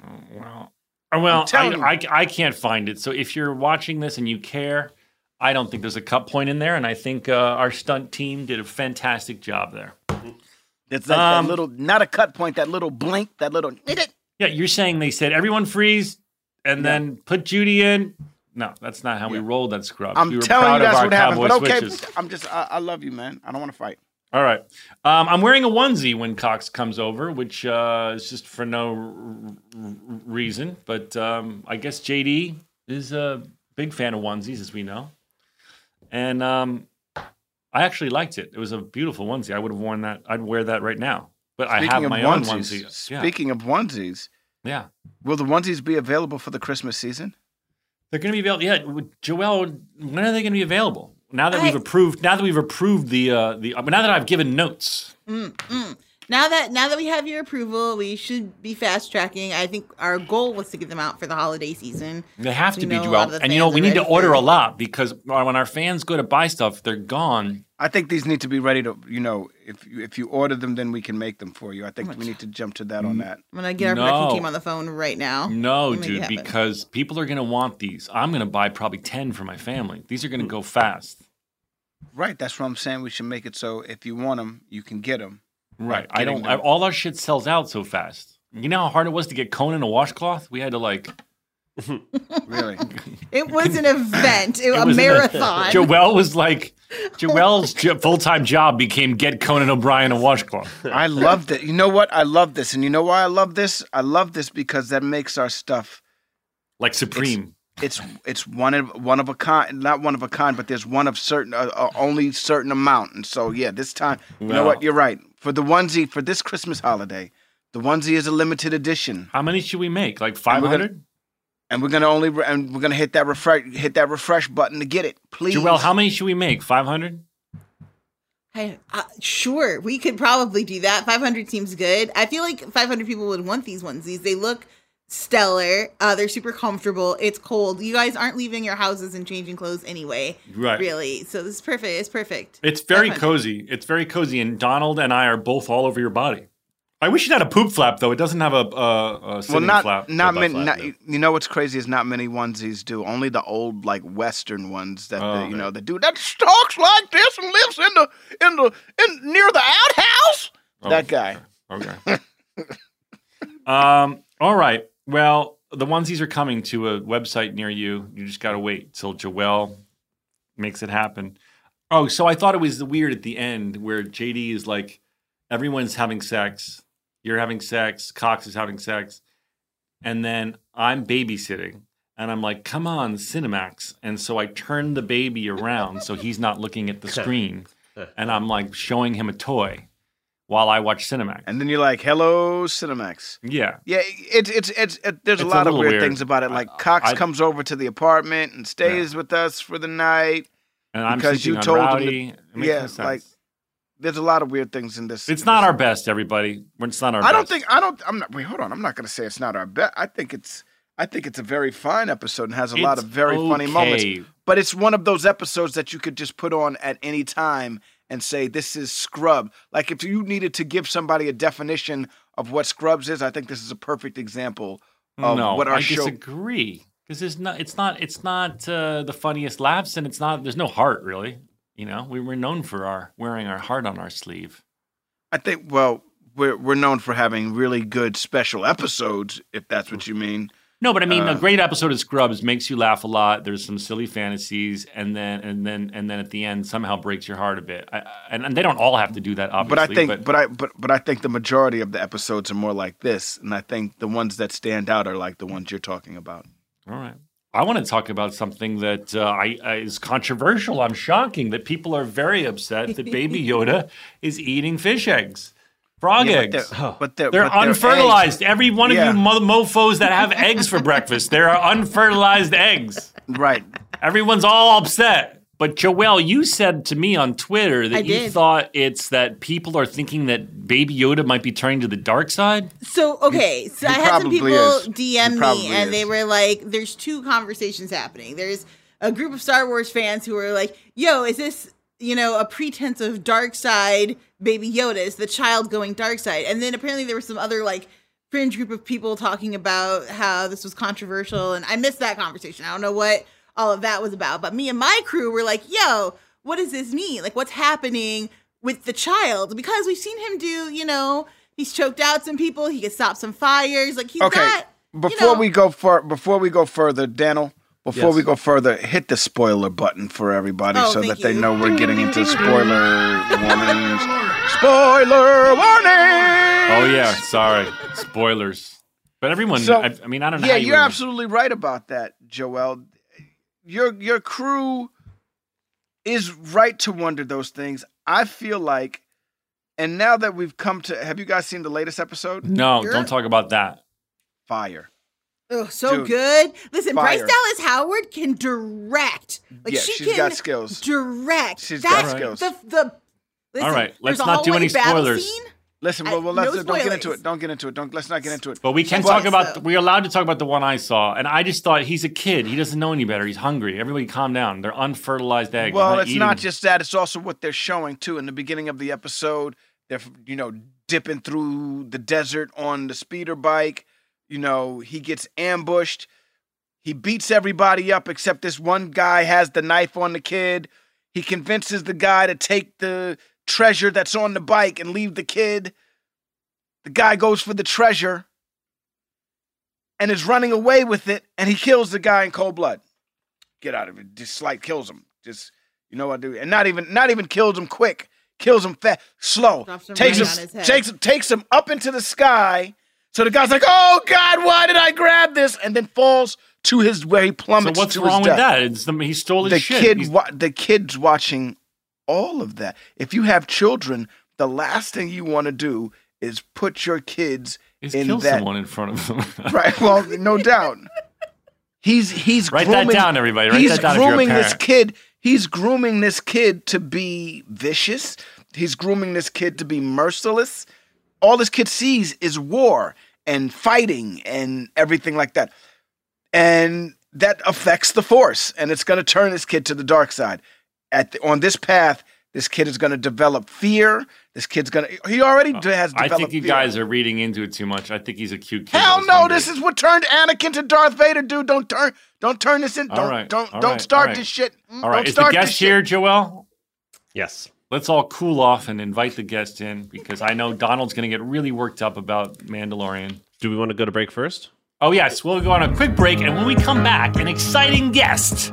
Well, I can't find it. So if you're watching this and you care, I don't think there's a cut point in there, and I think our stunt team did a fantastic job there. It's like that little, not a cut point, that little blink, that little. Yeah, you're saying they said everyone freeze and then put Judy in. No, that's not how we rolled that scrub. I'm telling you that's what happened. But okay, I love you, man. I don't want to fight. All right. I'm wearing a onesie when Cox comes over, which is just for no reason. But I guess JD is a big fan of onesies, as we know. And I actually liked it. It was a beautiful onesie. I would have worn that. I'd wear that right now. But I have my own onesie. Speaking of onesies, will the onesies be available for the Christmas season? They're going to be available. Yeah, Joelle, when are they going to be available? Now that we've approved. Now that we've approved now that I've given notes. Now that we have your approval, we should be fast tracking. I think our goal was to get them out for the holiday season. They have to be, Joelle. And we need to order a lot because when our fans go to buy stuff, they're gone. I think these need to be ready to, if you order them, then we can make them for you. I think we need to jump to that on that. I'm going to get our production team on the phone right now. No, dude, because people are going to want these. I'm going to buy probably 10 for my family. These are going to go fast. Right. That's what I'm saying. We should make it so if you want them, you can get them. Right. All our shit sells out so fast. You know how hard it was to get Conan a washcloth? We had to Really? It was an event. A marathon. Joelle's full-time job became get Conan O'Brien a washcloth. I loved it. You know what? I love this. And you know why I love this? I love this because that makes our stuff like supreme. It's one of a kind, not one of a kind, but there's one of certain only certain amount. And so this time, you know what? You're right. For the onesie for this Christmas holiday, the onesie is a limited edition. How many should we make? Like 500? And we're gonna hit that refresh button to get it, please. Joelle, how many should we make? 500? Sure, we could probably do that. 500 seems good. I feel like 500 people would want these onesies. They look stellar. They're super comfortable. It's cold. You guys aren't leaving your houses and changing clothes anyway, right? Really. So this is perfect. It's perfect. It's very cozy. It's very cozy. And Donald and I are both all over your body. I wish it had a poop flap, though. It doesn't have a sitting flap. Not many. You know what's crazy is not many onesies do. Only the old Western ones that that do that stalks like this and lives in near the outhouse. That guy. Okay. All right. Well, the onesies are coming to a website near you. You just got to wait till Joelle makes it happen. Oh, so I thought it was weird at the end where JD is like, everyone's having sex. You're having sex. Cox is having sex. And then I'm babysitting. And I'm like, come on, Cinemax. And so I turn the baby around so he's not looking at the screen. And I'm like showing him a toy. while I watch Cinemax. And then you're like, "Hello, Cinemax." Yeah. Yeah, there's a lot of weird things about it. Like Cox comes over to the apartment and stays with us for the night. And I'm because sleeping you on told Rowdy. him It makes no sense. like there's a lot of weird things in this. It's not our best, everybody. It's not our best. Wait, hold on. I'm not going to say it's not our best. I think it's a very fine episode and has a lot of very funny moments. But it's one of those episodes that you could just put on at any time and say, this is Scrub. Like if you needed to give somebody a definition of what Scrubs is, I think this is a perfect example of what our show. I disagree. Because it's not the funniest laughs, and there's no heart really. You know, we were known for wearing our heart on our sleeve. I think, well, we're known for having really good special episodes, if that's what you mean. No, but I mean, a great episode of Scrubs makes you laugh a lot. There's some silly fantasies, and then at the end somehow breaks your heart a bit. And they don't all have to do that, obviously. But I think the majority of the episodes are more like this, and I think the ones that stand out are like the ones you're talking about. All right. I want to talk about something that is controversial. I'm shocking that people are very upset that Baby Yoda is eating fish eggs, frog eggs. But they're unfertilized. Eggs. Every one of you mofos that have eggs for breakfast, there are unfertilized eggs. Right. Everyone's all upset. But Joelle, you said to me on Twitter that you thought it's that people are thinking that Baby Yoda might be turning to the dark side. So, okay. So I had some people DM me, and they were like, there's two conversations happening. There's a group of Star Wars fans who were like, yo, is this, a pretense of dark side Baby Yoda? Is the child going dark side? And then apparently there was some other, fringe group of people talking about how this was controversial, and I missed that conversation. I don't know what all of that was about, but me and my crew were like, yo, what does this mean? Like, what's happening with the child? Because we've seen him do, he's choked out some people, he can stop some fires, he's got, before we go further, Daniel, we go further, hit the spoiler button for everybody so that they know we're getting into spoiler warnings. Spoiler warning! Oh yeah, sorry. Spoilers. But everyone, I don't know. Yeah, you're absolutely right about that, Joelle. Your crew is right to wonder those things. I feel like, and now that we've come to, have you guys seen the latest episode? No, don't talk about that. Fire. Oh, so Dude, good. Listen, fire. Bryce Dallas Howard can direct. She's got skills. Direct. She's got skills. Listen, all right, let's not do any spoilers. Listen, don't get into it. Don't get into it. Let's not get into it. But we can talk about. We're allowed to talk about the one I saw, and I just thought he's a kid. He doesn't know any better. He's hungry. Everybody, calm down. They're unfertilized eggs. Well, it's not just that. It's also what they're showing too. In the beginning of the episode, they're dipping through the desert on the speeder bike. He gets ambushed. He beats everybody up except this one guy has the knife on the kid. He convinces the guy to take the treasure that's on the bike and leave the kid. The guy goes for the treasure and is running away with it, and he kills the guy in cold blood. Get out of it. Just kills him. Just what do? And not even kills him quick. Kills him fast, slow. Takes him up into the sky. So the guy's like, "Oh God, why did I grab this?" And then falls to where he plummets. So what's to wrong his with death. that? He stole his shit. The kid's watching all of that. If you have children, the last thing you want to do is put your kids kill someone in front of them. Right. Well, no doubt. He's write grooming, that down, everybody. Write that down. He's grooming this kid. He's grooming this kid to be vicious. He's grooming this kid to be merciless. All this kid sees is war and fighting and everything like that. And that affects the Force. And it's going to turn this kid to the dark side. On this path, this kid is going to develop fear. He already has developed I think you fear. guys are reading into it too much. I think he's a cute kid. Hell no, this is what turned Anakin to Darth Vader, dude. Don't turn this in. Don't start this shit. All right, is the guest here, Joelle? Yes. Let's all cool off and invite the guest in because I know Donald's going to get really worked up about Mandalorian. Do we want to go to break first? Oh, yes. We'll go on a quick break, and when we come back, an exciting guest.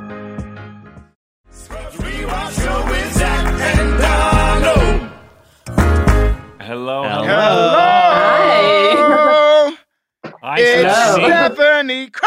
Hello. Hi. It's Stephanie Craig.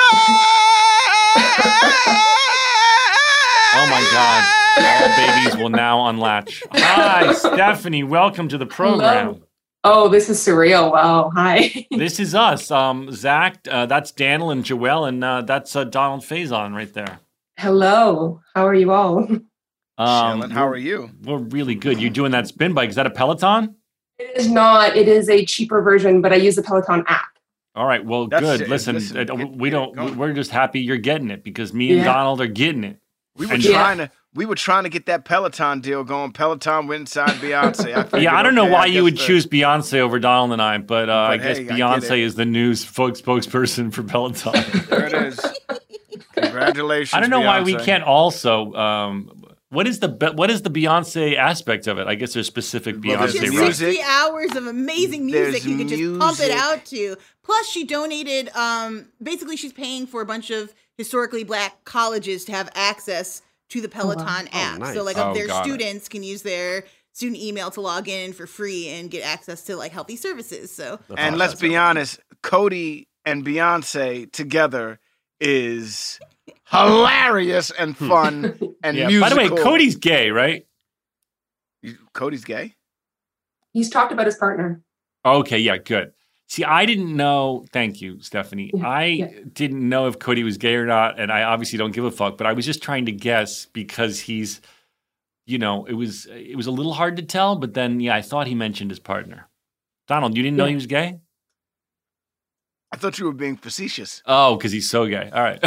Oh, my God. All babies will now unlatch. Hi, Stephanie. Welcome to the program. Hello. Oh, this is surreal. Wow. Hi. This is us. Zach, that's Daniel and Joelle, and that's Donald Faison right there. Hello. How are you all? Shailen, how are you? We're really good. You're doing that spin bike. Is that a Peloton? It is not. It is a cheaper version, but I use the Peloton app. All right. Well, That's good. it. Listen, Listen, we get don't. going. We're just happy you're getting it because me and Yeah. Donald are getting it. We were And- trying to get that Peloton deal going. Peloton went inside Beyonce. Yeah, I don't know why you would choose. choose Beyonce over Donald and I, but I guess hey, I get Beyonce it. is the new spokesperson for Peloton. There it is. Congratulations. I don't know why we Beyonce. can't also. What is the Beyonce aspect of it? I guess there's specific Well, there's Beyonce. Just right? music. 60 hours of amazing music There's you could just pump it music. out to. Plus, she donated, basically, she's paying for a bunch of historically black colleges to have access to the Peloton app. nice. So, like, Oh, their got it. students can use their student email to log in for free and get access to, like, healthy services. So, And let's be honest, Cody and Beyonce together is hilarious and fun and Yeah. musical. By the way, Cody's gay, right? Cody's gay? He's talked about his partner. Okay, yeah, good. See, I didn't know. Thank you, Stephanie. Yeah, I yeah. didn't know if Cody was gay or not, and I obviously don't give a fuck. But I was just trying to guess because he's, it was a little hard to tell. But then, yeah, I thought he mentioned his partner. Donald, you didn't know Yeah. he was gay? I thought you were being facetious. Oh, because he's so gay. All right.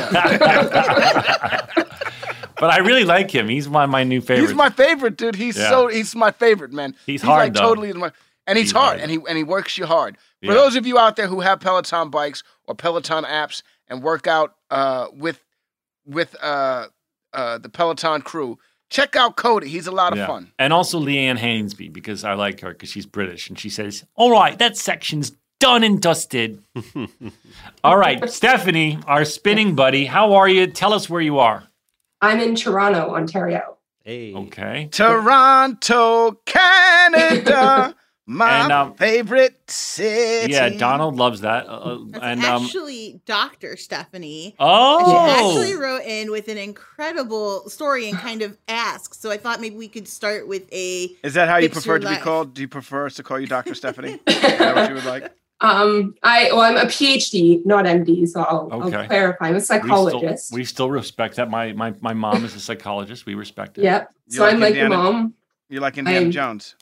But I really like him. He's my new favorite. He's my favorite, dude. He's my favorite, man. He's hard, like though. totally and he's hard, and he works you hard. For those of you out there who have Peloton bikes or Peloton apps and work out with the Peloton crew, check out Cody. He's a lot of fun. And also Leanne Hainsby, because I like her because she's British. And she says, all right, that section's done and dusted. All right, Stephanie, our spinning buddy, how are you? Tell us where you are. I'm in Toronto, Ontario. Hey. Okay. Toronto, Canada, my And, favorite city. Yeah, Donald loves that. that's And actually Dr. Stephanie. She oh, actually wrote in with an incredible story and kind of asked. So I thought maybe we could start with a. Is that how you Fix prefer your to be life. called? Do you prefer us to call you Dr. Stephanie? Is that what you would like? I'm a PhD, not MD, so I'll Okay. clarify. I'm a psychologist. we still respect that. My mom is a psychologist. We respect it. Yep. You So like I'm like your Indiana? mom. You're like Indiana I'm- Jones,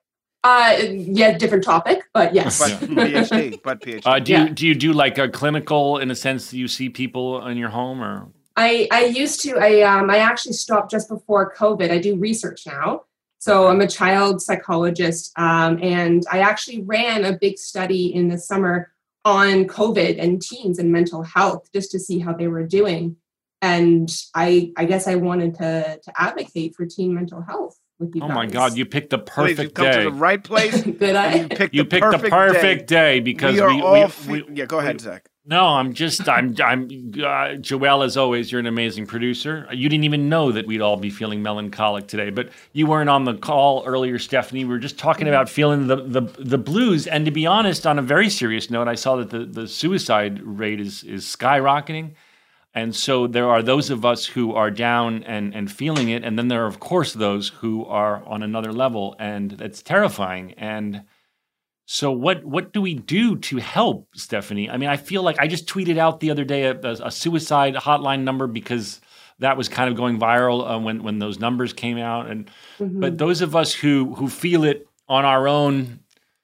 Yeah, different topic, but yes. but PhD. But PhD. Do you do like a clinical in a sense? Do you see people in your home or? I used to. I actually stopped just before COVID. I do research now. So I'm a child psychologist, and I actually ran a big study in the summer on COVID and teens and mental health just to see how they were doing. And I guess I wanted to advocate for teen mental health with you Oh guys. my God! You picked the Please, perfect you've come to day. the right place. Did And I? you picked You the picked the perfect day because we are we all. we- Yeah, go ahead, Zach. No, I'm Joelle, as always, you're an amazing producer. You didn't even know that we'd all be feeling melancholic today, but you weren't on the call earlier, Stephanie. We were just talking about feeling the blues. And to be honest, on a very serious note, I saw that the suicide rate is skyrocketing. And so there are those of us who are down and feeling it. And then there are, of course, those who are on another level. And it's terrifying. And so what do we do to help, Stephanie? I mean, I feel like I just tweeted out the other day a suicide hotline number because that was kind of going viral when those numbers came out. And but those of us who feel it on our own,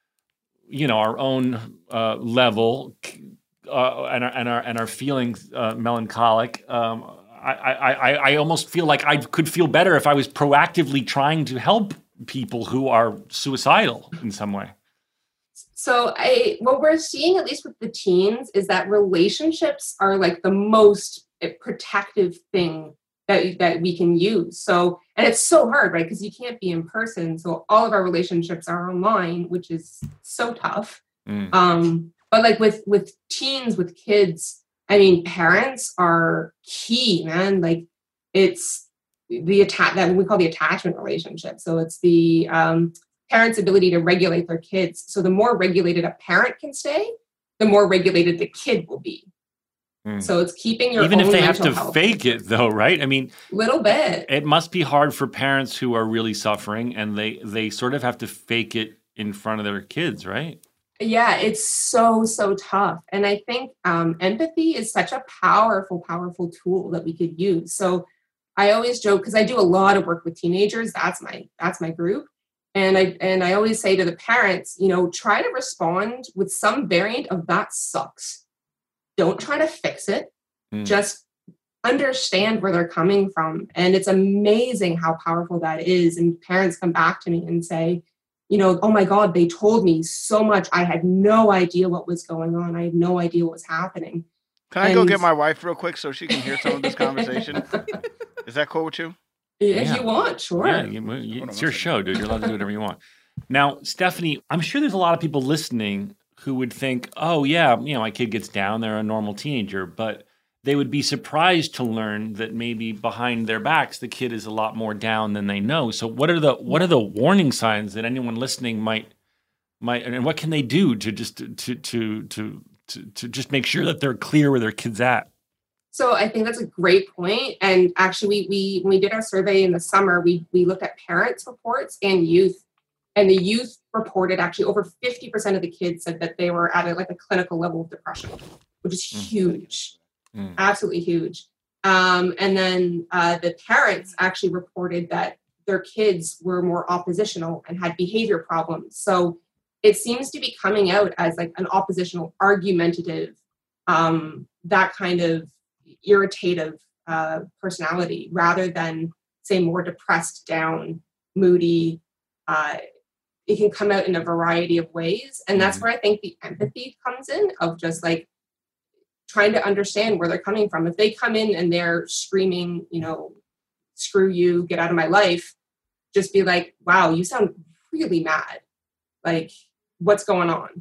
our own level, and are feeling melancholic. I almost feel like I could feel better if I was proactively trying to help people who are suicidal in some way. So what we're seeing, at least with the teens, is that relationships are like the most protective thing that we can use. So, and it's so hard, right? Because you can't be in person. So all of our relationships are online, which is so tough. But like with teens, with kids, I mean, parents are key, man. Like it's that we call the attachment relationship. So it's the parents' ability to regulate their kids. So the more regulated a parent can stay, the more regulated the kid will be. So it's keeping your even own if they have mental to health. fake it, though, right? I mean, Little bit. it must be hard for parents who are really suffering, and they sort of have to fake it in front of their kids, right? Yeah, it's so tough. And I think empathy is such a powerful tool that we could use. So I always joke, because I do a lot of work with teenagers. That's my group. And I always say to the parents, try to respond with some variant of that sucks. Don't try to fix it. Just understand where they're coming from. And it's amazing how powerful that is. And parents come back to me and say, oh my God, they told me so much. I had no idea what was going on. I had no idea what was happening. Can I go get my wife real quick so she can hear some of this conversation? Is that cool with you? If you want, sure. Yeah, it's your show, dude. You're allowed to do whatever you want. Now, Stephanie, I'm sure there's a lot of people listening who would think, oh, yeah, my kid gets down. They're a normal teenager. But they would be surprised to learn that maybe behind their backs, the kid is a lot more down than they know. So what are the warning signs that anyone listening might, and what can they do to just to just make sure that they're clear where their kid's at? So I think that's a great point. And actually, we when we did our survey in the summer, we looked at parents' reports and youth. And the youth reported actually over 50% of the kids said that they were at a clinical level of depression, which is huge. Absolutely huge. And then the parents actually reported that their kids were more oppositional and had behavior problems. So it seems to be coming out as like an oppositional, argumentative, that kind of irritative personality, rather than, say, more depressed, down, moody. It can come out in a variety of ways. And that's where I think the empathy comes in, of just like trying to understand where they're coming from. If they come in and they're screaming, screw you, get out of my life, just be like, wow, you sound really mad. Like, what's going on?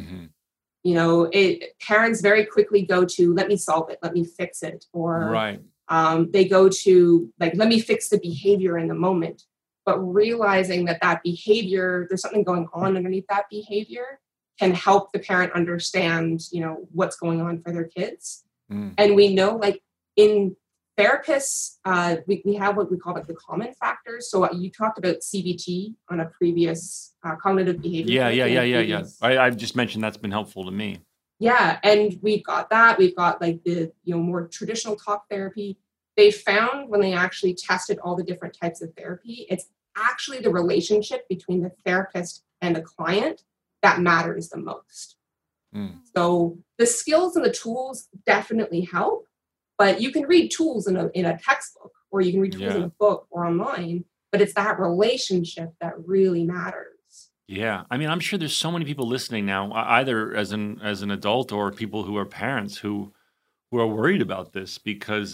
Parents very quickly go to, let me solve it, let me fix it. Or they go to, like, let me fix the behavior in the moment. But realizing that behavior, there's something going on underneath that behavior, can help the parent understand, what's going on for their kids. And we know, like, in therapists, we have what we call like the common factors. So you talked about CBT on a previous cognitive behavior. Yeah. I've just mentioned that's been helpful to me. Yeah, and we've got that. We've got like the more traditional talk therapy. They found when they actually tested all the different types of therapy, it's actually the relationship between the therapist and the client that matters the most. So the skills and the tools definitely help, but you can read tools in a textbook, or you can read tools in a book or online, but it's that relationship that really matters. Yeah. I mean, I'm sure there's so many people listening now, either as an adult or people who are parents who are worried about this, because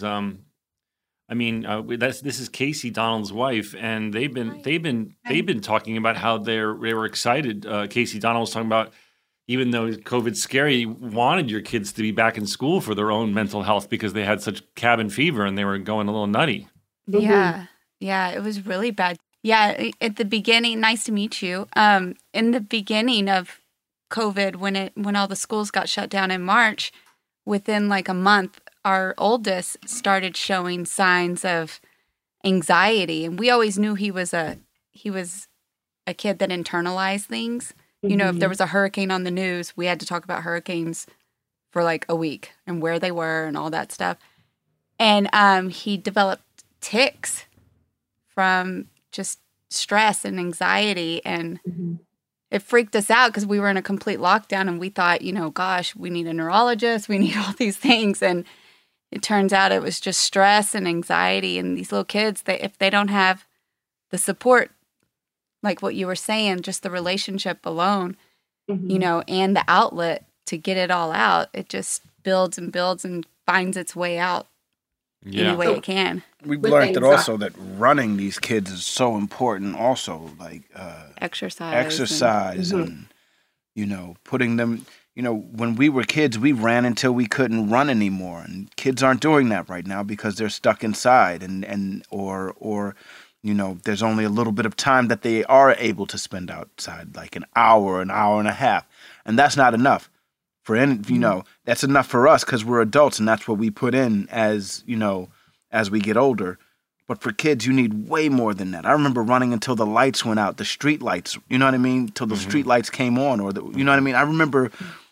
this is Casey Donald's wife, and they've been talking about how they were excited. Casey Donald was talking about, even though COVID's scary, you wanted your kids to be back in school for their own mental health because they had such cabin fever and they were going a little nutty. Yeah, it was really bad. Yeah, at the beginning, nice to meet you. In the beginning of COVID, when all the schools got shut down in March, within like a month, our oldest started showing signs of anxiety, and we always knew he was a kid that internalized things. If there was a hurricane on the news, we had to talk about hurricanes for like a week and where they were and all that stuff. And he developed tics from just stress and anxiety, and it freaked us out because we were in a complete lockdown, and we thought, gosh, we need a neurologist, we need all these things. And it turns out it was just stress and anxiety. And these little kids, if they don't have the support, like what you were saying, just the relationship alone, and the outlet to get it all out, it just builds and builds and finds its way out any way it can. We've learned that also that running these kids is so important also, like exercise and putting them, when we were kids, we ran until we couldn't run anymore, and kids aren't doing that right now because they're stuck inside or there's only a little bit of time that they are able to spend outside, like an hour and a half. And that's not enough for any, that's enough for us because we're adults, and that's what we put in as we get older. But for kids, you need way more than that. I remember running until the lights went out, the street lights, you know what I mean? Till the street lights came on, you know what I mean? I remember,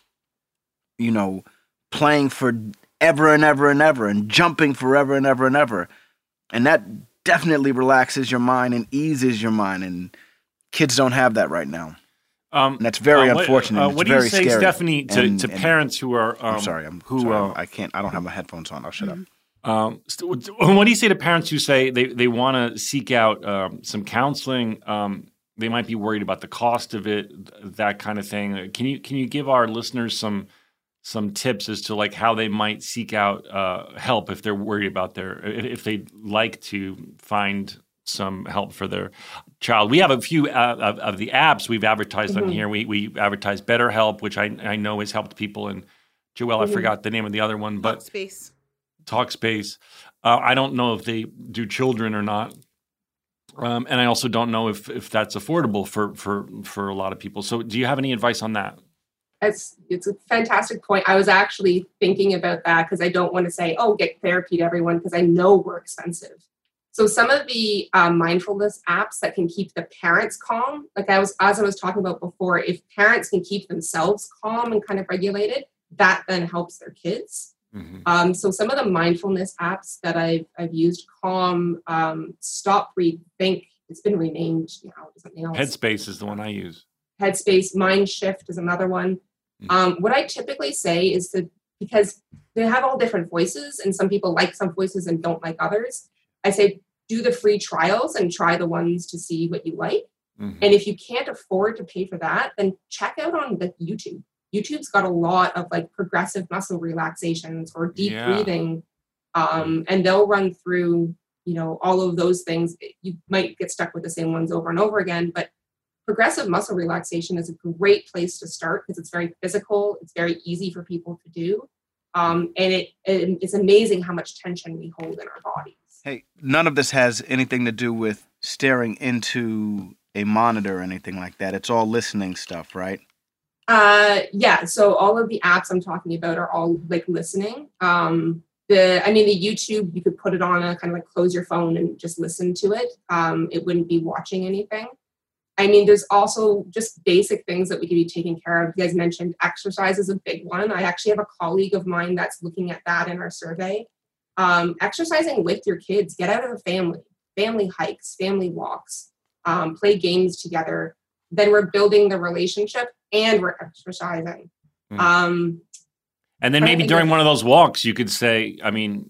playing for ever and ever and ever and jumping forever and ever and ever. And that definitely relaxes your mind and eases your mind. And kids don't have that right now. And that's very unfortunate. What do you say, scary. Stephanie, to parents who are? I'm sorry. I can't. I don't have my headphones on. I'll shut up. What do you say to parents who say they want to seek out some counseling? They might be worried about the cost of it, that kind of thing. Can you give our listeners some tips as to like how they might seek out help if they're worried about if they'd like to find some help for their child? We have a few of the apps we've advertised on here. We advertise BetterHelp, which I know has helped people. And Joelle, I forgot the name of the other one, but Talkspace. I don't know if they do children or not. And I also don't know if that's affordable for a lot of people. So do you have any advice on that? It's a fantastic point. I was actually thinking about that because I don't want to say, get therapy to everyone, because I know we're expensive. So some of the mindfulness apps that can keep the parents calm, as I was talking about before, if parents can keep themselves calm and kind of regulated, that then helps their kids. Mm-hmm. So some of the mindfulness apps that I've used, Calm, Stop, Breathe, Think, it's been renamed now to something else. Headspace is the one I use. Headspace, Mind Shift is another one. Mm-hmm. What I typically say is because they have all different voices, and some people like some voices and don't like others, I say do the free trials and try the ones to see what you like. Mm-hmm. And if you can't afford to pay for that, then check out on the YouTube. YouTube's got a lot of like progressive muscle relaxations or deep breathing. And they'll run through, all of those things. You might get stuck with the same ones over and over again, but progressive muscle relaxation is a great place to start because it's very physical. It's very easy for people to do. And it's amazing how much tension we hold in our bodies. Hey, none of this has anything to do with staring into a monitor or anything like that. It's all listening stuff, right? Yeah. So all of the apps I'm talking about are all like listening. The YouTube, you could put it on a kind of like close your phone and just listen to it. It wouldn't be watching anything. There's also just basic things that we could be taking care of. You guys mentioned exercise is a big one. I actually have a colleague of mine that's looking at that in our survey. Exercising with your kids, get out of the family hikes, family walks, play games together. Then we're building the relationship and we're exercising. And then maybe during one of those walks, you could say, again,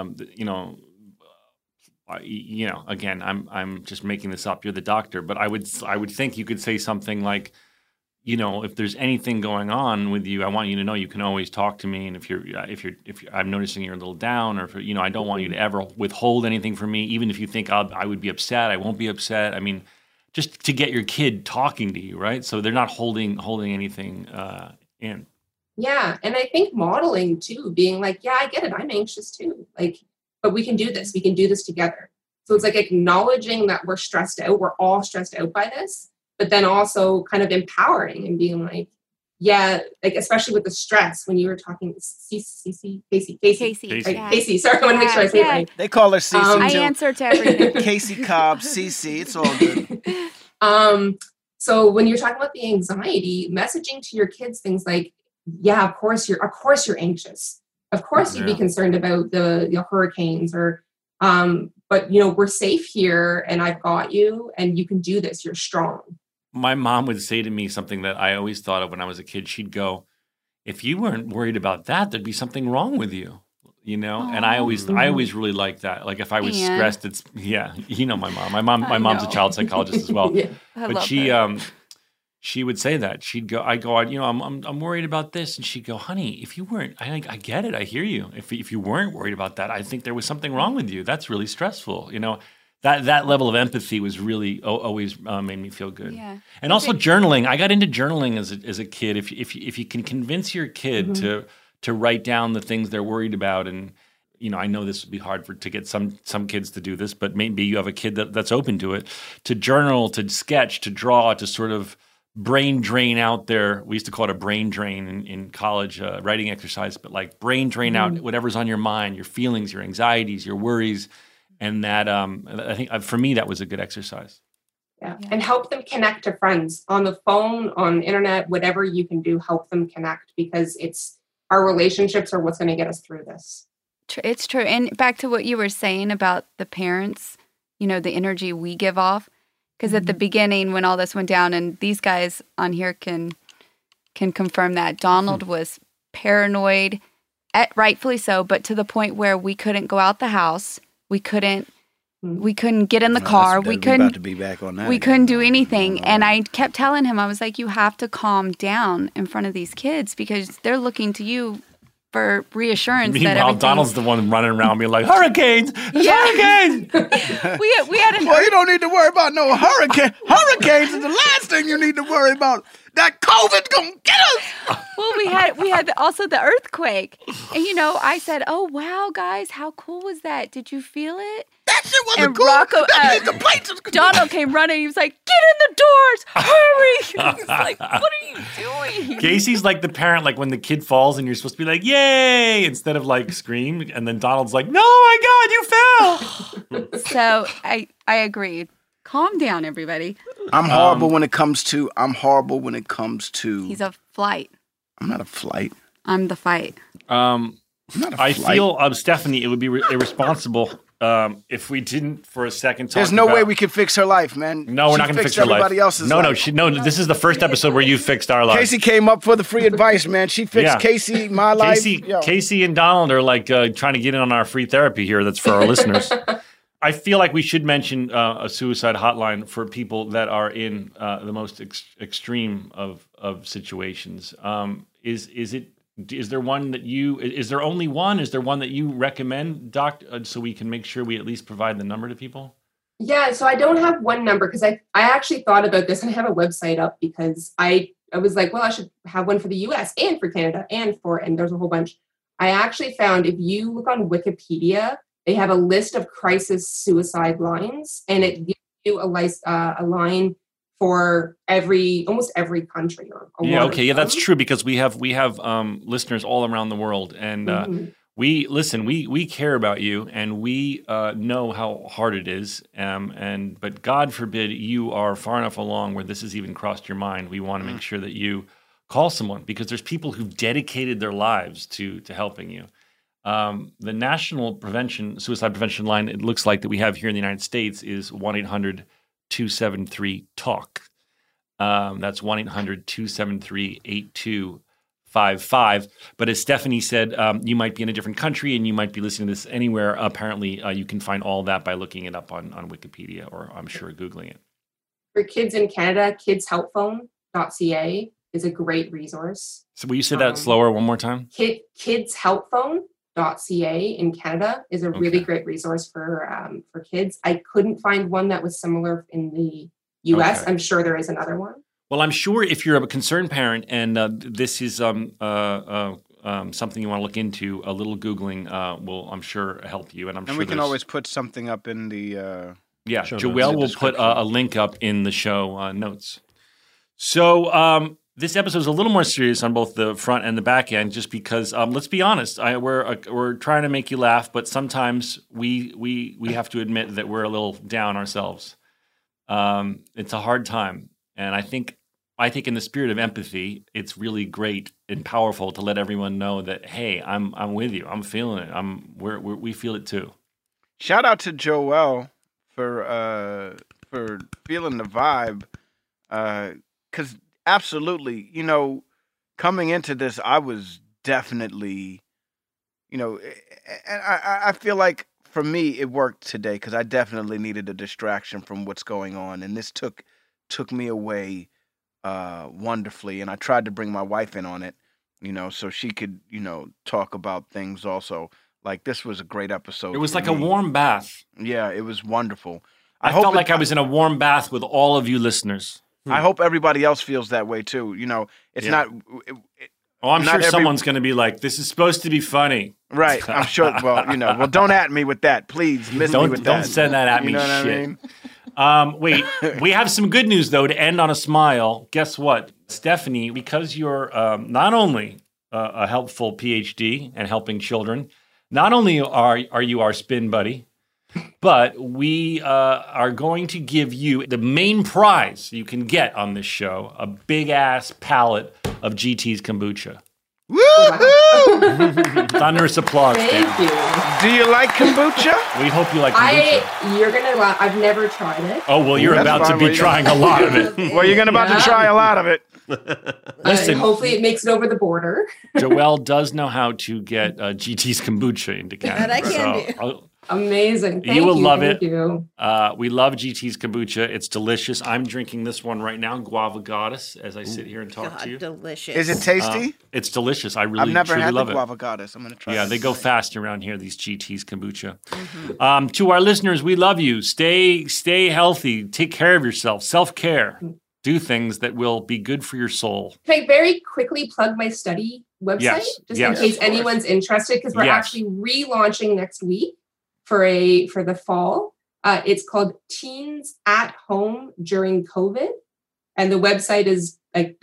I'm just making this up. You're the doctor, but I would think you could say something like, if there's anything going on with you, I want you to know you can always talk to me. And if I'm noticing you're a little down, or if I don't want you to ever withhold anything from me, even if you think I would be upset, I won't be upset. Just to get your kid talking to you, right? So they're not holding anything in. Yeah, and I think modeling too, being like, yeah, I get it, I'm anxious too. But we can do this. We can do this together. So it's like acknowledging that we're stressed out. We're all stressed out by this, but then also kind of empowering and being like, yeah, especially with the stress when you were talking Casey. Yeah. Casey, sorry, I want to make sure I say it right. They call her Cece I too. answer to everything. Casey Cobb, Cece, it's all good. So when you're talking about the anxiety, messaging to your kids things like, yeah, of course you're anxious. Of course you'd be concerned about the hurricanes but we're safe here and I've got you and you can do this. You're strong. My mom would say to me something that I always thought of when I was a kid. She'd go, if you weren't worried about that, there'd be something wrong with you, And I always really liked that. Like if I was stressed, it's my mom. My mom's a child psychologist as well. Yeah. But she would say that. I'm worried about this. And she'd go, honey, if you weren't, I get it. I hear you. If you weren't worried about that, I think there was something wrong with you. That's really stressful. That level of empathy was really always made me feel good. Yeah. And also journaling. I got into journaling as a kid. If you can convince your kid to write down the things they're worried about, and I know this would be hard to get some kids to do this, but maybe you have a kid that's open to it, to journal, to sketch, to draw, to sort of brain drain out there. We used to call it a brain drain in college, writing exercise, but like brain drain out whatever's on your mind, your feelings, your anxieties, your worries. And that I think for me that was a good exercise. Yeah. And help them connect to friends on the phone, on the internet, whatever you can do, help them connect, because it's our relationships are what's going to get us through this. It's true. And back to what you were saying about the parents, you know, the energy we give off. Because at the beginning, when all this went down, and these guys on here can confirm that, Donald was paranoid, rightfully so, but to the point where we couldn't go out the house. We couldn't get in the car. We couldn't about to be back on that we again. couldn't do anything. And I kept telling him, I was like, you have to calm down in front of these kids because they're looking to you for reassurance. Meanwhile, Donald's the one running around being like, hurricanes! There's hurricanes! we had an Well, you don't need to worry about no hurricane. Hurricanes is the last thing you need to worry about. That COVID's gonna get us. Well, we had also the earthquake, and you know, I said, "Oh wow, guys, how cool was that? Did you feel it?" That shit wasn't And cool. Rocco, That means the plates is Donald came running. He was like, "Get in the doors! Hurry!" I was like, "What are you doing?" Casey's like the parent, like when the kid falls and you're supposed to be like, "Yay!" instead of like scream, and then Donald's like, "No, my God, you fell!" So I agree. Calm down, everybody. I'm horrible when it comes to. He's a flight. I'm not a flight. I'm the fight. I'm not a I flight. feel, Stephanie, it would be irresponsible if we didn't for a second talk There's no about- way we can fix her life, man. No, we're not going to fix her life. everybody else's no, life. no, this is the first episode where you fixed our life. Casey came up for the free advice, man. She fixed Yeah. Casey, my life. Casey and Donald are like trying to get in on our free therapy here. That's for our listeners. I feel like we should mention a suicide hotline for people that are in the most extreme of situations. Is there one that you? Is there only one? Is there one that you recommend, Doc, so we can make sure we at least provide the number to people? Yeah, so I don't have one number because I actually thought about this and I have a website up because I was like, well, I should have one for the US and for Canada and there's a whole bunch. I actually found if you look on Wikipedia, they have a list of crisis suicide lines, and it gives you a line for almost every country. That's true because we have listeners all around the world, and we care about you, and we know how hard it is, but God forbid you are far enough along where this has even crossed your mind. We want to make sure that you call someone because there's people who've dedicated their lives to helping you. The National Suicide Prevention Line, it looks like that we have here in the United States is 1-800-273-TALK. That's 1-800-273-8255. But as Stephanie said, you might be in a different country and you might be listening to this anywhere. Apparently, you can find all that by looking it up on Wikipedia or I'm sure Googling it. For kids in Canada, kidshelpphone.ca is a great resource. So will you say that slower one more time? Kidshelpphone.ca in Canada is a really great resource for kids. I couldn't find one that was similar in the US. Okay. I'm sure there is another one. Well, I'm sure if you're a concerned parent and this is something you want to look into, a little Googling will, I'm sure, help you. And we can always put something up in the show Joelle notes. Will put a link up in the show notes. So this episode is a little more serious on both the front and the back end, just because let's be honest, we're trying to make you laugh, but sometimes we have to admit that we're a little down ourselves. It's a hard time, and I think in the spirit of empathy, it's really great and powerful to let everyone know that hey, I'm with you, I'm feeling it, we feel it too. Shout out to Joelle for feeling the vibe, because. Absolutely. You know, coming into this, I was definitely, and I feel like for me, it worked today because I definitely needed a distraction from what's going on. And this took me away wonderfully. And I tried to bring my wife in on it, so she could, talk about things also. Like this was a great episode. It was like a warm bath. Yeah, it was wonderful. I felt like I was in a warm bath with all of you listeners. I hope everybody else feels that way too. It's not. I'm sure someone's going to be like, "This is supposed to be funny." Right. I'm sure. Well, well, don't at me with that, please. Me with that. Don't send that at me. You know shit. what I mean? Wait, we have some good news though to end on a smile. Guess what, Stephanie? Because you're not only a helpful PhD and helping children, not only are you our spin buddy, But we are going to give you the main prize you can get on this show, a big-ass pallet of GT's kombucha. Woo-hoo! Thunderous applause. Thank Dan. you. Do you like kombucha? We hope you like kombucha. You're gonna laugh. I've never tried it. Oh, well, you're That's about to fine. be Well, trying a lot of it. Well, you're about to try a lot of it. Listen. Hopefully, it makes it over the border. Joelle does know how to get GT's kombucha into Canada. That I can do. Amazing. Thank You will love Thank it. you. We love GT's kombucha. It's delicious. I'm drinking this one right now, Guava Goddess, as I sit here and talk to you. Delicious. Is it tasty? It's delicious. I really I've never truly had the love it. guava goddess. I'm gonna try. Yeah, it. they go fast around here, these GT's kombucha. To our listeners, we love you. Stay healthy. Take care of yourself. Self-care. Do things that will be good for your soul. Can I very quickly plug my study website? Yes, Just yes. in case anyone's interested, because we're Yes. actually relaunching next week for the fall. It's called Teens at Home During COVID. And the website is like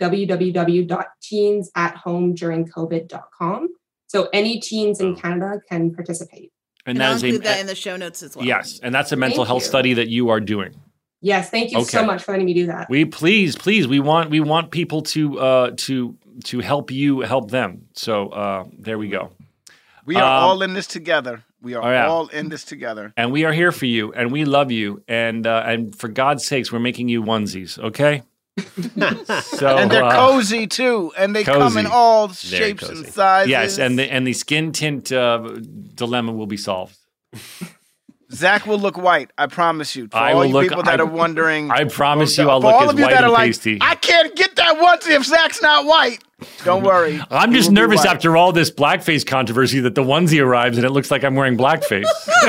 www.teensathomeduringcovid.com. So any teens in Canada can participate. And I'll include that in the show notes as well. Yes, and that's a mental Thank health you. study that you are doing. Yes, thank you so Okay. much for letting me do that. We please, we want people to help you help them. So there we go. We are all in this together. We are yeah. all in this together. And we are here for you, and we love you, and for God's sakes, we're making you onesies, okay? So And they're cozy too, and they come in cozy. all Very shapes cozy. and sizes. yes, and the skin tint dilemma will be solved. Zach will look white. I promise you. For I all will you look- people that I- are wondering, I promise you, for I'll look all as of you white that and are like, pasty. I can't get that onesie if Zach's not white. Don't worry. I'm He just will be nervous white. after all this blackface controversy that the onesie arrives and it looks like I'm wearing blackface.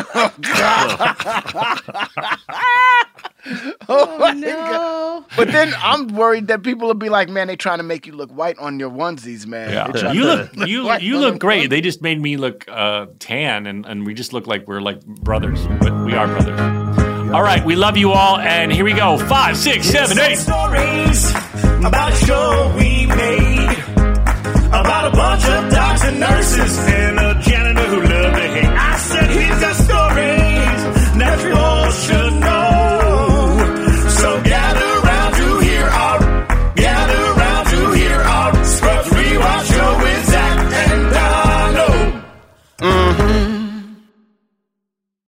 Oh my God. But then I'm worried that people will be like, man, they trying to make you look white on your onesies, man. They're Yeah. trying You to look white you on look them great. onesies. They just made me look tan and we just look like we're like brothers. But we are brothers. All right, we love you all, and here we go. 5, 6, 7, 8. Stories about a show we made about a bunch of doctors and nurses and a janitor who loved to hate. I said he's got